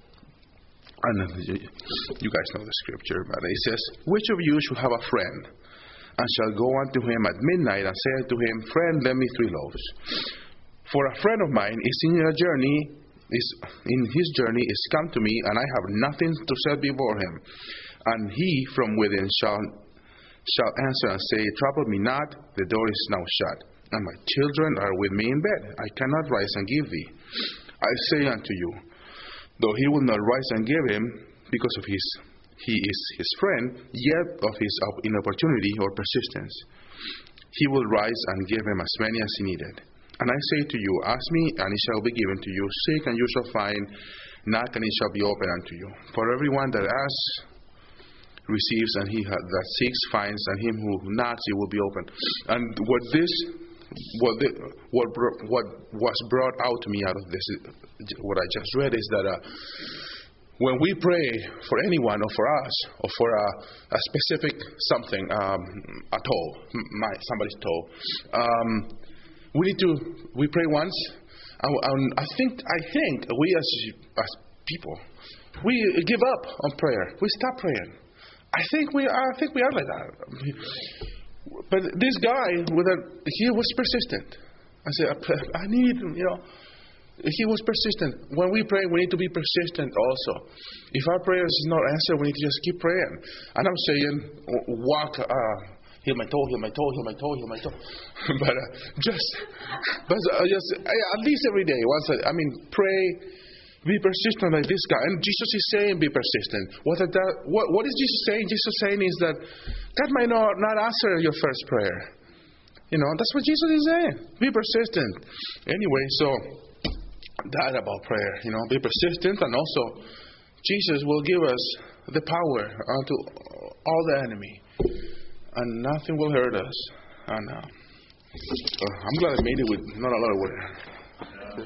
and you, you guys know the scripture, but it says, which of you shall have a friend, and shall go unto him at midnight, and say unto him, Friend, lend me three loaves. For a friend of mine is in a journey, is in his journey is come to me, and I have nothing to set before him. And he from within shall shall answer and say, Trouble me not, the door is now shut, and my children are with me in bed. I cannot rise and give thee. I say unto you, though he will not rise and give him, because of his he is his friend, yet of his inopportunity or persistence, he will rise and give him as many as he needed. And I say to you, ask me, and it shall be given to you. Seek, and you shall find. Knock, and it shall be opened unto you. For everyone that asks receives, and he that seeks finds, and him who knocks it will be opened. And what this, what the, what what was brought out to me out of this, what I just read, is that uh, when we pray for anyone, or for us, or for a, a specific something, um, a toe, my somebody's toe. Um, We need to, we pray once, and, and I think, I think we as, as people, we give up on prayer. We stop praying. I think we, I think we are like that. But this guy, with a, he was persistent. I said, I need, you know, he was persistent. When we pray, we need to be persistent also. If our prayers is not answered, we need to just keep praying. And I'm saying, walk, uh, heal my toe, heal my toe, heal my toe, heal my toe. but uh, just, but uh, just uh, at least every day. Once, I, I mean, pray, be persistent like this guy. And Jesus is saying, be persistent. What, that, what, what is Jesus saying? Jesus saying is that God might not, not answer your first prayer. You know, that's what Jesus is saying. Be persistent. Anyway, so that about prayer. You know, be persistent, and also Jesus will give us the power unto all the enemy. And nothing will hurt us. And uh, uh, I'm glad I made it with not a lot of work.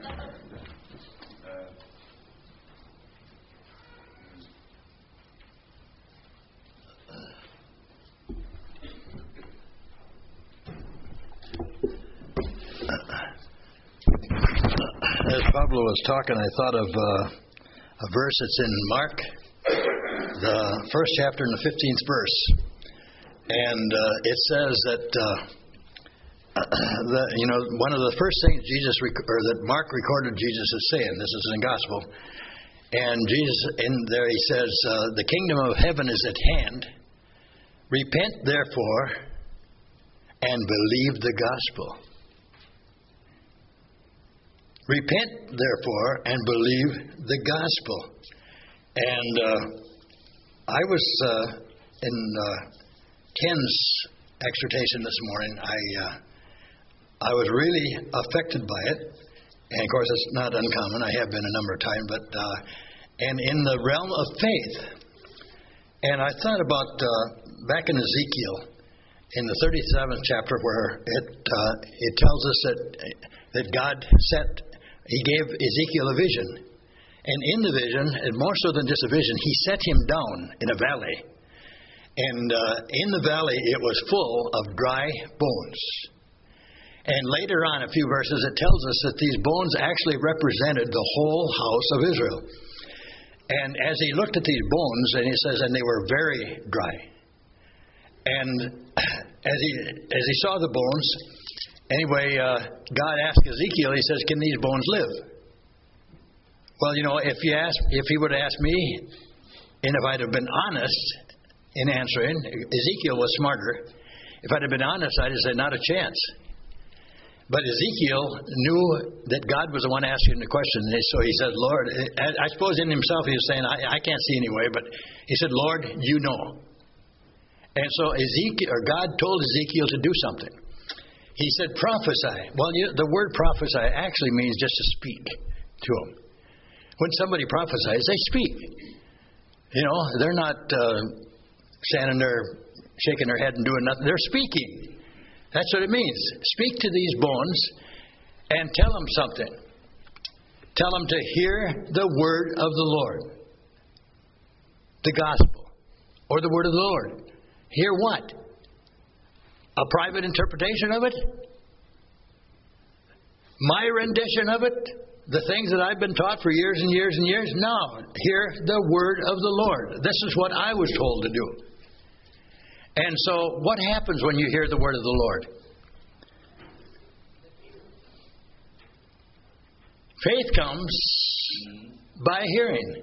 As Pablo was talking, I thought of uh, a verse that's in Mark, the first chapter and the fifteenth verse. And uh, it says that, uh, the, you know, one of the first things Jesus, rec- or that Mark recorded Jesus as saying, this is in the Gospel, and Jesus, in there he says, uh, the kingdom of heaven is at hand. Repent, therefore, and believe the gospel. Repent, therefore, and believe the gospel. And uh, I was uh, in... Uh, Ken's exhortation this morning, I uh, I was really affected by it, and of course it's not uncommon. I have been a number of times, but uh, and in the realm of faith, and I thought about uh, back in Ezekiel, in the thirty-seventh chapter, where it uh, it tells us that that God set, He gave Ezekiel a vision, and in the vision, and more so than just a vision, He set him down in a valley. And uh, in the valley, it was full of dry bones. And later on, a few verses, it tells us that these bones actually represented the whole house of Israel. And as he looked at these bones, and he says, and they were very dry. And as he as he saw the bones, anyway, uh, God asked Ezekiel, he says, can these bones live? Well, you know, if you ask, if he would have asked me, and if I'd have been honest in answering, Ezekiel was smarter. If I'd have been honest, I'd have said, not a chance. But Ezekiel knew that God was the one asking the question. And so he said, Lord, I suppose in himself he was saying, I, I can't see anyway, but he said, Lord, you know. And so Ezekiel, or God told Ezekiel to do something. He said, prophesy. Well, you, the word prophesy actually means just to speak to him. When somebody prophesies, they speak. You know, they're not uh, standing there shaking their head and doing nothing. They're speaking. That's what it means. Speak to these bones and tell them something. Tell them to hear the word of the Lord. The gospel. Or the word of the Lord. Hear what? A private interpretation of it? My rendition of it? The things that I've been taught for years and years and years? No. Hear the word of the Lord. This is what I was told to do. And so, what happens when you hear the word of the Lord? Faith comes by hearing.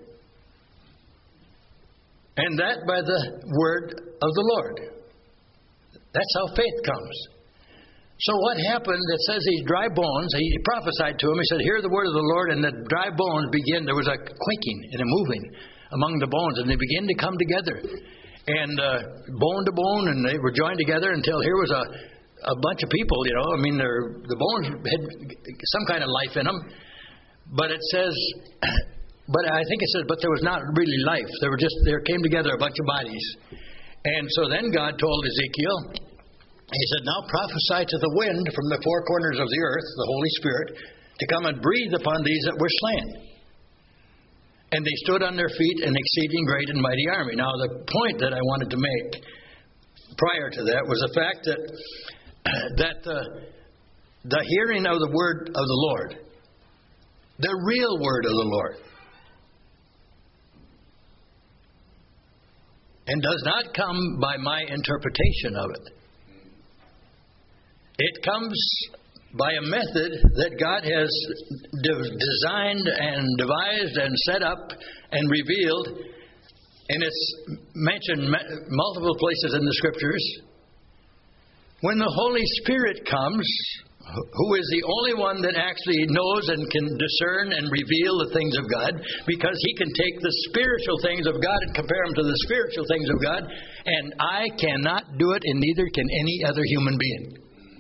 And that by the word of the Lord. That's how faith comes. So what happened, it says these dry bones, he prophesied to him, he said, hear the word of the Lord, and the dry bones begin, there was a quaking and a moving among the bones, and they began to come together. And uh, bone to bone, and they were joined together until here was a, a bunch of people, you know. I mean, the bones had some kind of life in them. But it says, but I think it says, but there was not really life. There were just, there came together a bunch of bodies. And so then God told Ezekiel, he said, now prophesy to the wind from the four corners of the earth, the Holy Spirit, to come and breathe upon these that were slain. And they stood on their feet, an exceeding great and mighty army. Now, the point that I wanted to make prior to that was the fact that that the, the hearing of the word of the Lord, the real word of the Lord, and does not come by my interpretation of it. It comes by a method that God has de- designed and devised and set up and revealed, and it's mentioned m- multiple places in the Scriptures. When the Holy Spirit comes, who is the only one that actually knows and can discern and reveal the things of God, because he can take the spiritual things of God and compare them to the spiritual things of God, and I cannot do it, and neither can any other human being.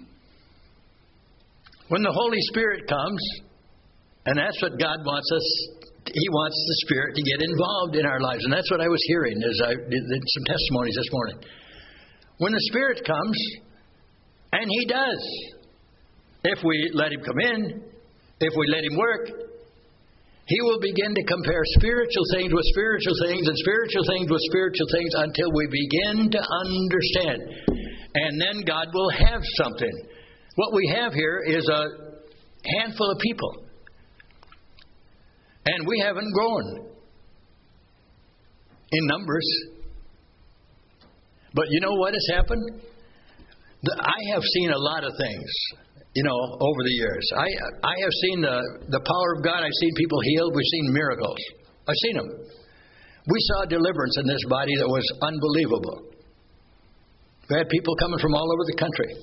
When the Holy Spirit comes, and that's what God wants us, He wants the Spirit to get involved in our lives. And that's what I was hearing as I did some testimonies this morning. When the Spirit comes, and He does, if we let Him come in, if we let Him work, He will begin to compare spiritual things with spiritual things and spiritual things with spiritual things until we begin to understand. And then God will have something. What we have here is a handful of people. And we haven't grown in numbers. But you know what has happened? The, I have seen a lot of things, you know, over the years. I I have seen the, the power of God. I've seen people healed. We've seen miracles. I've seen them. We saw deliverance in this body that was unbelievable. We had people coming from all over the country.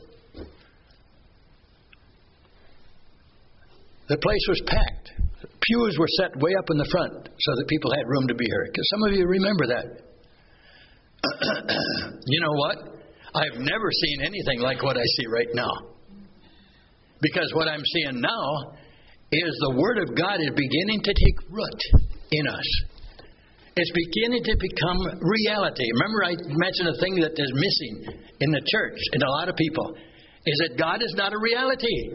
The place was packed. Pews were set way up in the front so that people had room to be here. Because some of you remember that. You know what? I've never seen anything like what I see right now. Because what I'm seeing now is the Word of God is beginning to take root in us. It's beginning to become reality. Remember I mentioned a thing that is missing in the church, in a lot of people, is that God is not a reality.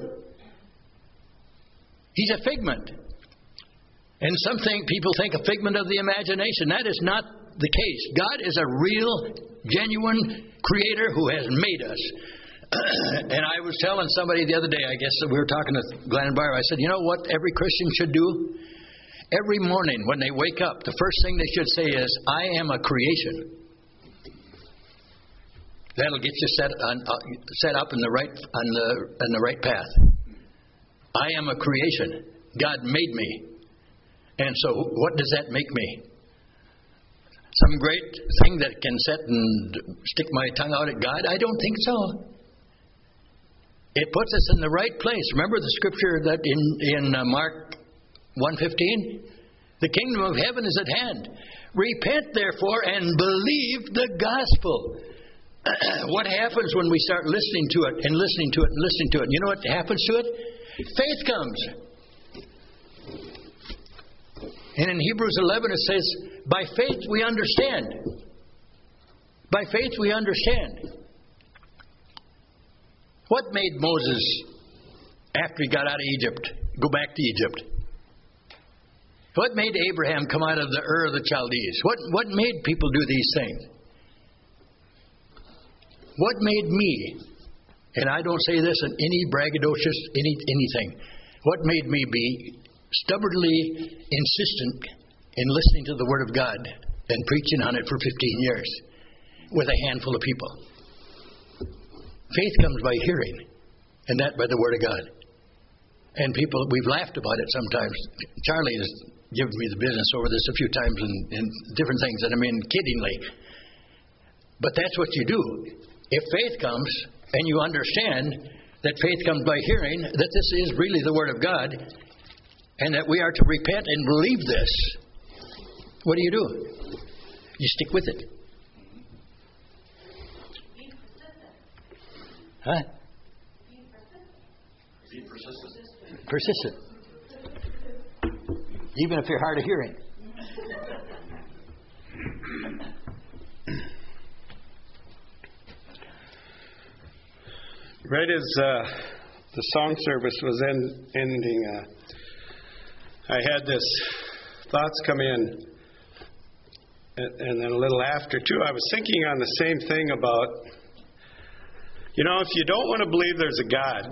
He's a figment. And some think, people think a figment of the imagination. That is not the case. God is a real, genuine creator who has made us. And I was telling somebody the other day, I guess we were talking to Glenn and Byron, I said, you know what every Christian should do? Every morning when they wake up, the first thing they should say is, I am a creation. That'll get you set on, uh, set up in the right on the on the right path. I am a creation. God made me. And so what does that make me? Some great thing that can sit and stick my tongue out at God? I don't think so. It puts us in the right place. Remember the scripture that in, in uh, Mark one fifteen? The kingdom of heaven is at hand. Repent, therefore, and believe the gospel. What happens when we start listening to it and listening to it and listening to it? You know what happens to it? Faith comes. And in Hebrews eleven it says, by faith we understand. By faith we understand. What made Moses, after he got out of Egypt, go back to Egypt? What made Abraham come out of the Ur of the Chaldees? What, what made people do these things? What made me, and I don't say this in any braggadocious, any anything, what made me be stubbornly insistent in listening to the Word of God and preaching on it for fifteen years with a handful of people? Faith comes by hearing, and that by the Word of God. And people, we've laughed about it sometimes. Charlie has given me the business over this a few times and, and different things, and I mean kiddingly. But that's what you do. If faith comes, and you understand that faith comes by hearing, that this is really the Word of God, and that we are to repent and believe this, what do you do? You stick with it. Huh? Be persistent. Persistent. Even if you're hard of hearing. Right as uh, the song service was end, ending, uh, I had this thoughts come in, and, and then a little after too. I was thinking on the same thing about, you know, if you don't want to believe there's a God,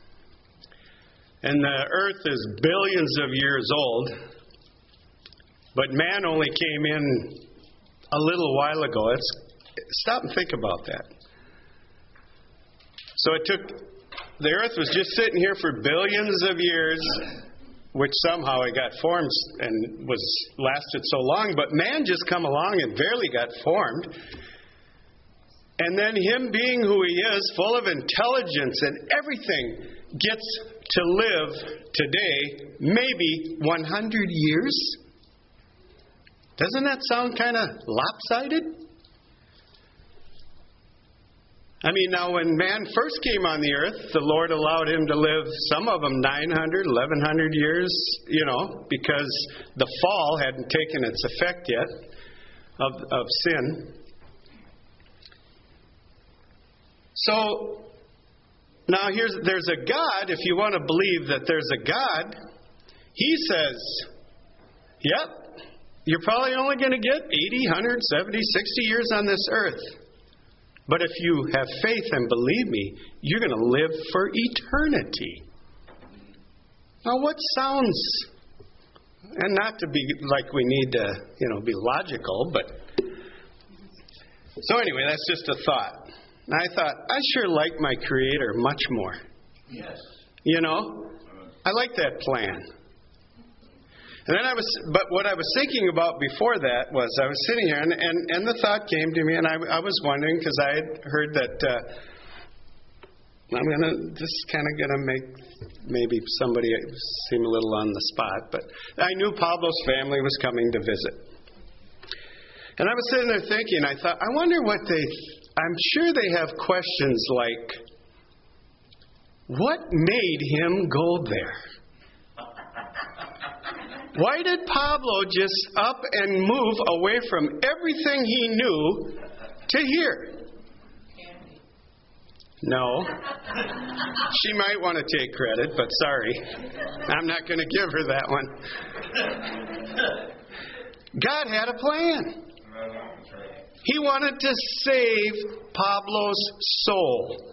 and the earth is billions of years old, but man only came in a little while ago. It's, stop and think about that. So it took, the earth was just sitting here for billions of years, which somehow it got formed and was lasted so long, but man just come along and barely got formed. And then him being who he is, full of intelligence and everything, gets to live today maybe one hundred years. Doesn't that sound kind of lopsided? I mean, now when man first came on the earth, the Lord allowed him to live, some of them nine hundred, eleven hundred years, you know, because the fall hadn't taken its effect yet of, of sin. So, now here's there's a God. If you want to believe that there's a God, he says, yep, you're probably only going to get eighty, one hundred, seventy, sixty years on this earth. But if you have faith and believe me, you're going to live for eternity. Now, what sounds, and not to be like we need to, you know, be logical, but so anyway, that's just a thought. And I thought, I sure like my Creator much more. Yes. You know, I like that plan. And then I was, but what I was thinking about before that was I was sitting here, and, and, and the thought came to me, and I, I was wondering, because I had heard that, uh, I'm going to, this is kind of going to make maybe somebody seem a little on the spot, but I knew Pablo's family was coming to visit. And I was sitting there thinking, I thought, I wonder what they, I'm sure they have questions like, what made him go there? Why did Pablo just up and move away from everything he knew to here? No. She might want to take credit, but sorry. I'm not going to give her that one. God had a plan. He wanted to save Pablo's soul.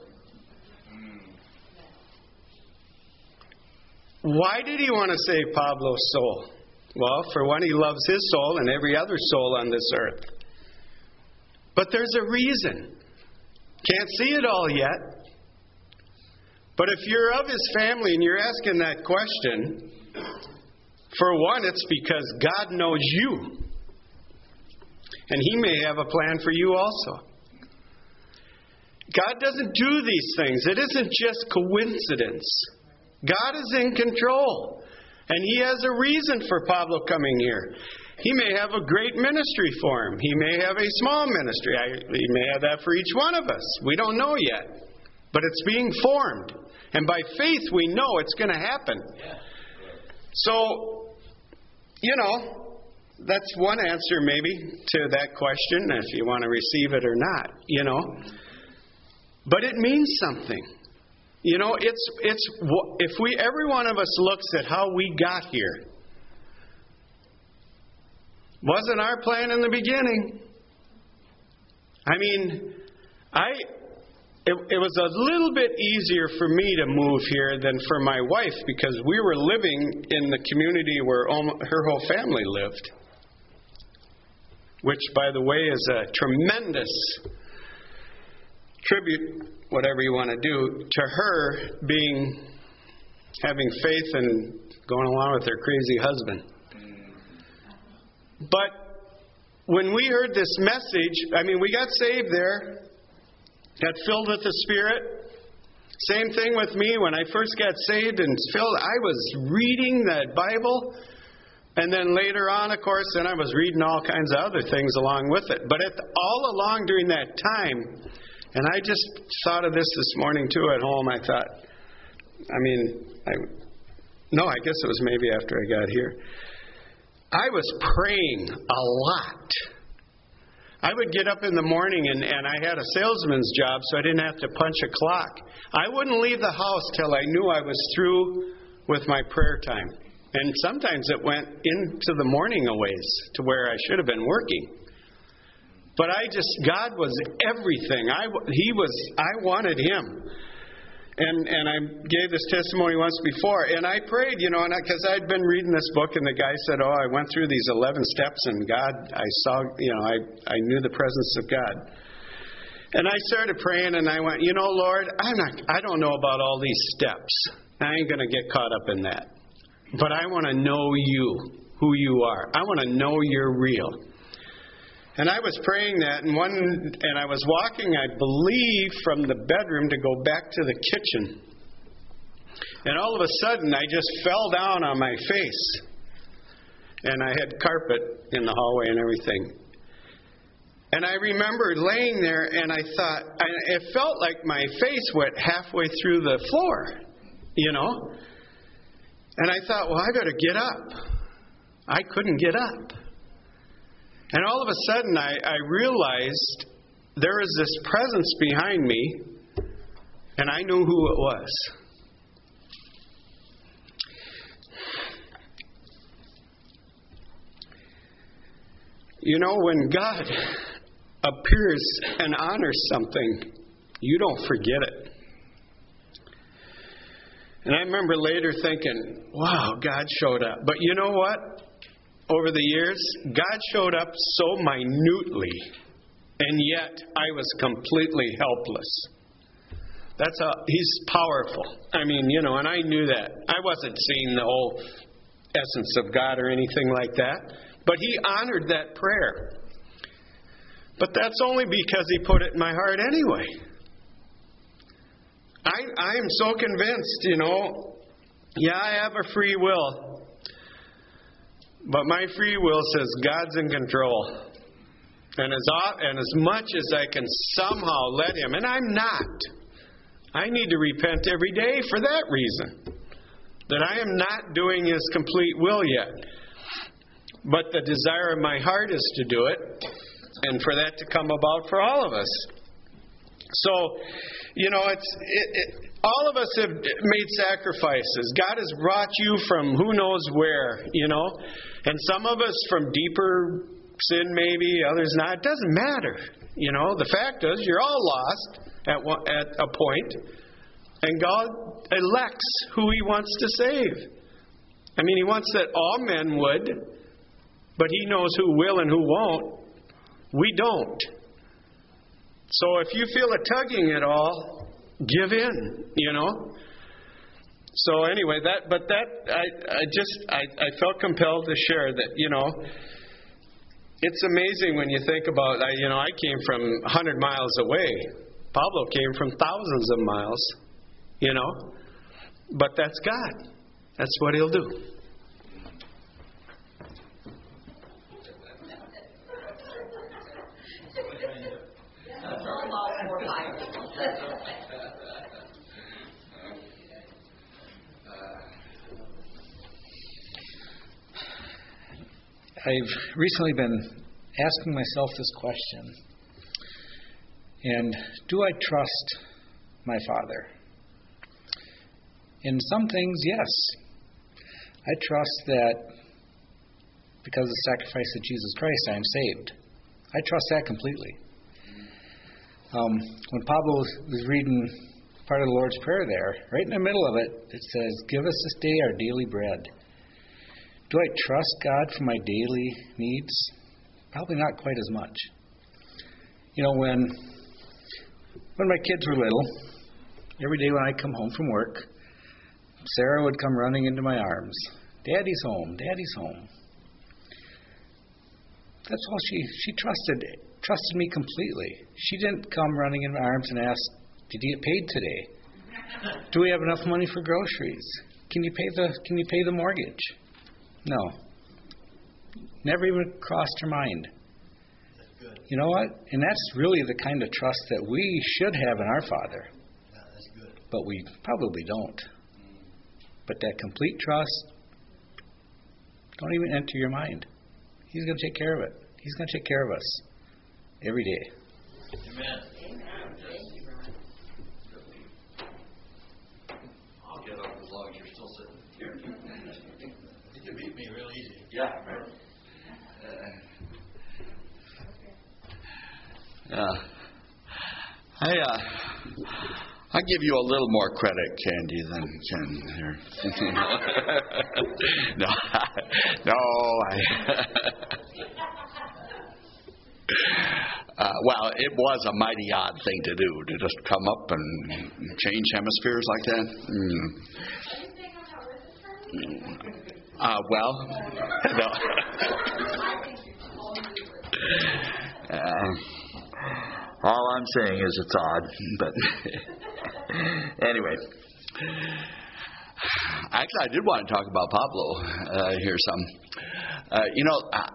Why did he want to save Pablo's soul? Well, for one, he loves his soul and every other soul on this earth. But there's a reason. Can't see it all yet. But if you're of his family and you're asking that question, for one, it's because God knows you. And he may have a plan for you also. God doesn't do these things. It isn't just coincidence. God is in control. And He has a reason for Pablo coming here. He may have a great ministry for him. He may have a small ministry. I, he may have that for each one of us. We don't know yet. But it's being formed. And by faith we know it's going to happen. So, you know, that's one answer maybe to that question, if you want to receive it or not, you know. But it means something. You know, it's it's if we every one of us looks at how we got here. Wasn't our plan in the beginning. I mean, I it, it was a little bit easier for me to move here than for my wife because we were living in the community where her whole family lived. Which, by the way, is a tremendous tribute, whatever you want to do, to her being, having faith and going along with her crazy husband. But when we heard this message, I mean, we got saved there, got filled with the Spirit. Same thing with me. When I first got saved and filled, I was reading the Bible. And then later on, of course, then I was reading all kinds of other things along with it. But at the, all along during that time, and I just thought of this this morning too at home, I thought, I mean, I, no, I guess it was maybe after I got here. I was praying a lot. I would get up in the morning, and, and I had a salesman's job, so I didn't have to punch a clock. I wouldn't leave the house till I knew I was through with my prayer time. And sometimes it went into the morning a ways to where I should have been working. But I just, God was everything. I, he was, I wanted Him. And and I gave this testimony once before. And I prayed, you know, and because I'd been reading this book, and the guy said, oh, I went through these eleven steps, and God, I saw, you know, I, I knew the presence of God. And I started praying, and I went, you know, Lord, I'm not, I don't know about all these steps. I ain't going to get caught up in that. But I want to know you, who you are. I want to know you're real. And I was praying that, and one, and I was walking, I believe, from the bedroom to go back to the kitchen. And all of a sudden, I just fell down on my face. And I had carpet in the hallway and everything. And I remember laying there, and I thought, it felt like my face went halfway through the floor, you know. And I thought, well, I got to get up. I couldn't get up. And all of a sudden, I, I realized there was this presence behind me, and I knew who it was. You know, when God appears and honors something, you don't forget it. And I remember later thinking, wow, God showed up. But you know what? Over the years, God showed up so minutely, and yet I was completely helpless. That's how He's powerful. I mean, you know, and I knew that. I wasn't seeing the whole essence of God or anything like that. But He honored that prayer. But that's only because He put it in my heart anyway. I, I'm so convinced, you know, yeah, I have a free will. But my free will says God's in control. And as, and as much as I can somehow let Him, and I'm not. I need to repent every day for that reason. That I am not doing His complete will yet. But the desire of my heart is to do it. And for that to come about for all of us. So, you know, it's it, it, all of us have made sacrifices. God has brought you from who knows where, you know. And some of us from deeper sin maybe, others not. It doesn't matter. You know, the fact is you're all lost at one, at a point. And God elects who He wants to save. I mean, He wants that all men would. But He knows who will and who won't. We don't. So if you feel a tugging at all, give in, you know. So anyway, that but that I, I just I, I felt compelled to share that, you know, it's amazing when you think about I you know, I came from a hundred miles away, Pablo came from thousands of miles, you know. But that's God. That's what He'll do. I've recently been asking myself this question. And do I trust my Father? In some things, yes. I trust that because of the sacrifice of Jesus Christ, I am saved. I trust that completely. Um, when Pablo was, was reading part of the Lord's Prayer there, right in the middle of it, it says, "Give us this day our daily bread." Do I trust God for my daily needs? Probably not quite as much. You know, when when my kids were little, every day when I come home from work, Sarah would come running into my arms. "Daddy's home, Daddy's home." That's all she she trusted trusted me completely. She didn't come running in my arms and ask, "Did you get paid today? Do we have enough money for groceries? Can you pay the Can you pay the mortgage?" No. Never even crossed her mind. That's good. You know what? And that's really the kind of trust that we should have in our Father. Yeah, that's good. But we probably don't. But that complete trust, don't even enter your mind. He's going to take care of it. He's going to take care of us every day. Amen. I'll get up as long as you're still sitting here. You can beat me real easy. Yeah, right. Uh, uh, I uh, I give you a little more credit, Candy, than Ken here. no, no. I, uh, well, it was a mighty odd thing to do to just come up and change hemispheres like that. Mm. Uh, well, no. uh, all I'm saying is it's odd, but anyway. Actually, I did want to talk about Pablo uh, here some. Uh, you know, uh,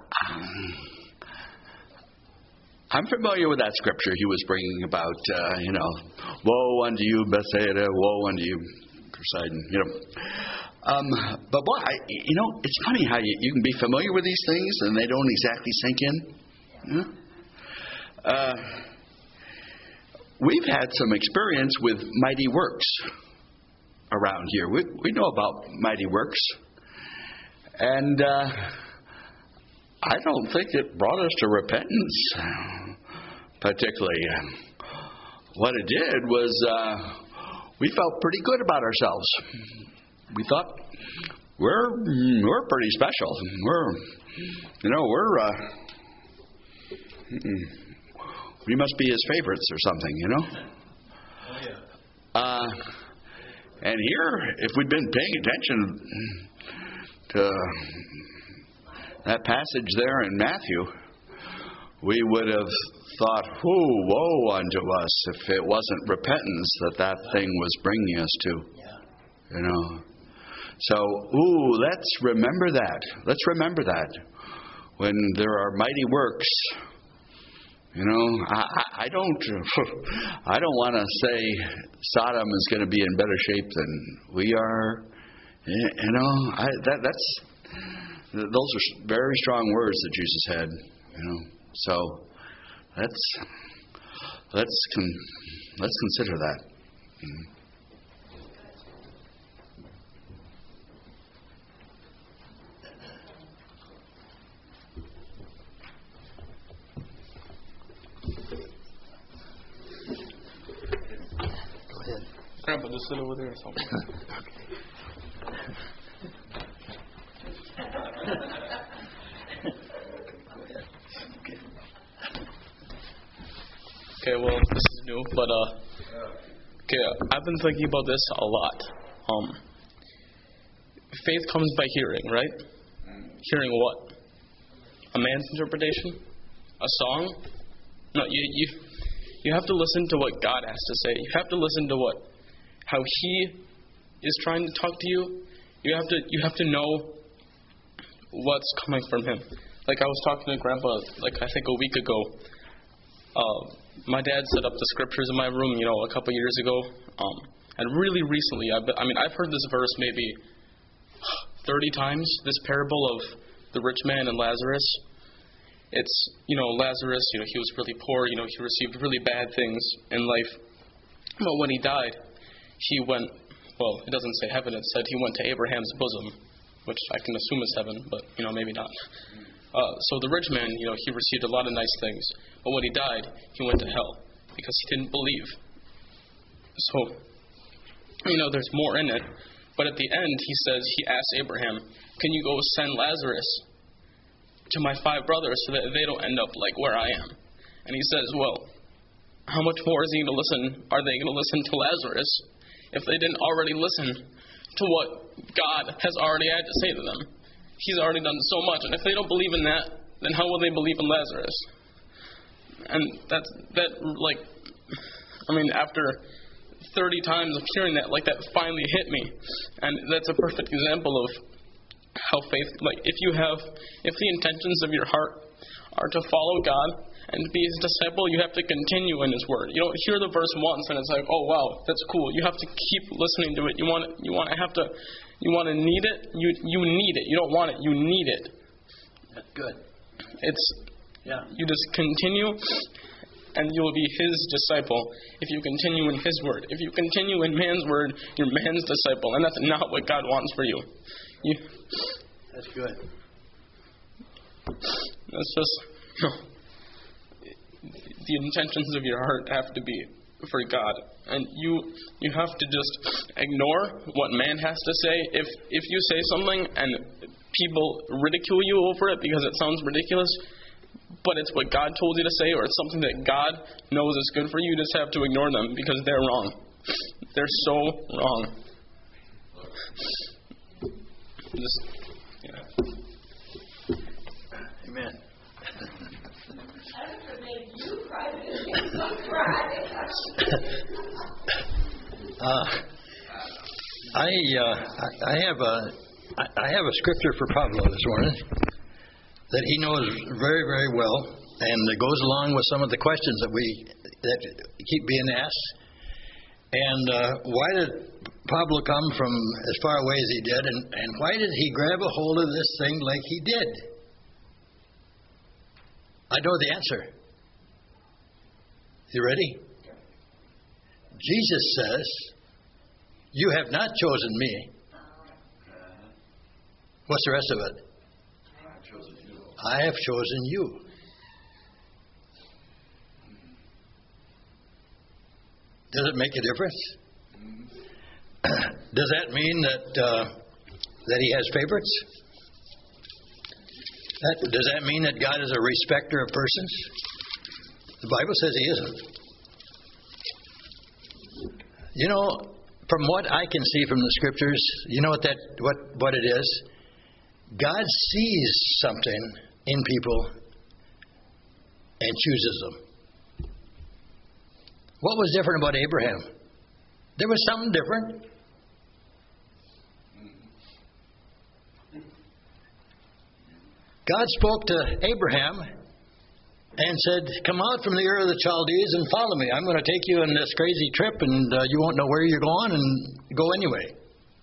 I'm familiar with that scripture he was bringing about, uh, you know, woe unto you, Bethsaida, woe unto you, Poseidon, you know. Um, but boy, I, you know, it's funny how you, you can be familiar with these things and they don't exactly sink in. Yeah? Uh, we've had some experience with mighty works around here. We we know about mighty works, and uh, I don't think it brought us to repentance, particularly. What it did was uh, we felt pretty good about ourselves. We thought we're we're pretty special. We're you know we're uh, we must be his favorites or something, you know. Oh yeah. Uh, and here, if we'd been paying attention to that passage there in Matthew, we would have thought, "Whoo, woe unto us!" If it wasn't repentance that that thing was bringing us to, Yeah. you know. So, ooh, let's remember that. Let's remember that when there are mighty works. You know, I, I, I don't, I don't want to say Sodom is going to be in better shape than we are. You know, I, that that's those are very strong words that Jesus had. You know, so let's let's con, let's consider that. Mm. Grandpa, just sit over there or something. Okay, well, this is new, but uh, okay, I've been thinking about this a lot. Um, faith comes by hearing, right? Hearing what? A man's interpretation? A song? No, you you You have to listen to what God has to say. You have to listen to what, how He is trying to talk to you. You have to, you have to know what's coming from Him. Like I was talking to Grandpa, like I think a week ago. Uh, my dad set up the scriptures in my room, you know, a couple years ago. Um, and really recently, I've been, I mean, I've heard this verse maybe thirty times. This parable of the rich man and Lazarus. It's, you know, Lazarus, you know, he was really poor, you know, he received really bad things in life. But when he died, he went, well, it doesn't say heaven, it said he went to Abraham's bosom, which I can assume is heaven, but, you know, maybe not. Uh, so the rich man, you know, he received a lot of nice things. But when he died, he went to hell because he didn't believe. So, you know, there's more in it. But at the end, he says, he asked Abraham, can you go send Lazarus to my five brothers so that they don't end up like where I am? And he says, well, how much more is he going to listen? Are they going to listen to Lazarus if they didn't already listen to what God has already had to say to them? He's already done so much, and if they don't believe in that, then how will they believe in Lazarus? And that's, that, like, I mean, after thirty times of hearing that, like, that finally hit me. And that's a perfect example of how faith, like, if you have, if the intentions of your heart are to follow God and be His disciple, you have to continue in His Word. You don't hear the verse once and it's like, oh wow, that's cool. You have to keep listening to it. You want, you want to have to, you want to need it. You, you need it. You don't want it. You need it. That's good. It's, yeah. You just continue, and you will be His disciple if you continue in His Word. If you continue in man's word, you're man's disciple, and that's not what God wants for you. You that's good. That's just, no. The intentions of your heart have to be for God, and you you have to just ignore what man has to say. If if you say something and people ridicule you over it because it sounds ridiculous, but it's what God told you to say, or it's something that God knows is good for you, you just have to ignore them because they're wrong. They're so wrong. Just, yeah. Amen. uh, I uh, I have a I have a scripture for Pablo this morning that he knows very very well, and it goes along with some of the questions that we that keep being asked. And uh, why did Pablo come from as far away as he did, and, and why did he grab a hold of this thing like he did? I know the answer. You ready? Jesus says, you have not chosen me. What's the rest of it? I have chosen you. I have chosen you. Does it make a difference? Mm-hmm. Does that mean that uh, that He has favorites? That, does that mean that God is a respecter of persons? The Bible says He isn't. You know, from what I can see from the Scriptures, you know what that what, what it is? God sees something in people and chooses them. What was different about Abraham? There was something different. God spoke to Abraham and said, come out from the Ur of the Chaldees and follow me. I'm going to take you on this crazy trip, and uh, you won't know where you're going, and go anyway.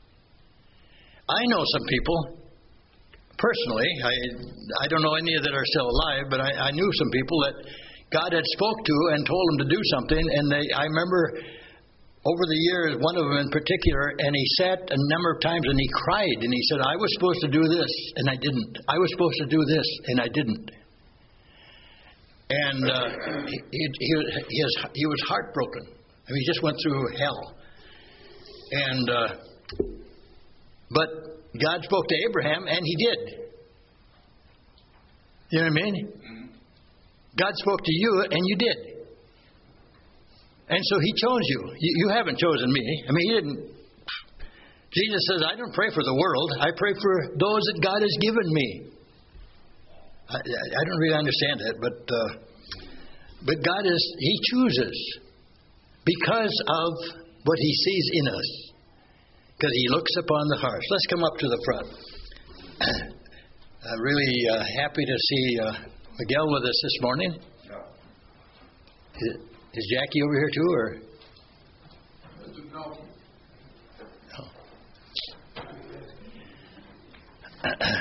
I know some people, personally, I I don't know any that are still alive, but I, I knew some people that God had spoke to and told them to do something, and they I remember over the years, one of them in particular, and he sat a number of times and he cried, and he said, I was supposed to do this, and I didn't. I was supposed to do this, and I didn't. And uh, he, he, he, he, was, he was heartbroken. I mean, he just went through hell. And uh, but God spoke to Abraham, and he did. You know what I mean? God spoke to you, and you did. And so He chose you. You, you haven't chosen me. I mean, He didn't. Jesus says, I don't pray for the world. I pray for those that God has given me. I, I don't really understand that, but uh, But God is, He chooses because of what He sees in us. Because He looks upon the hearts. Let's come up to the front. I'm really uh, happy to see uh, Miguel with us this morning. Is, is Jackie over here too, or? No.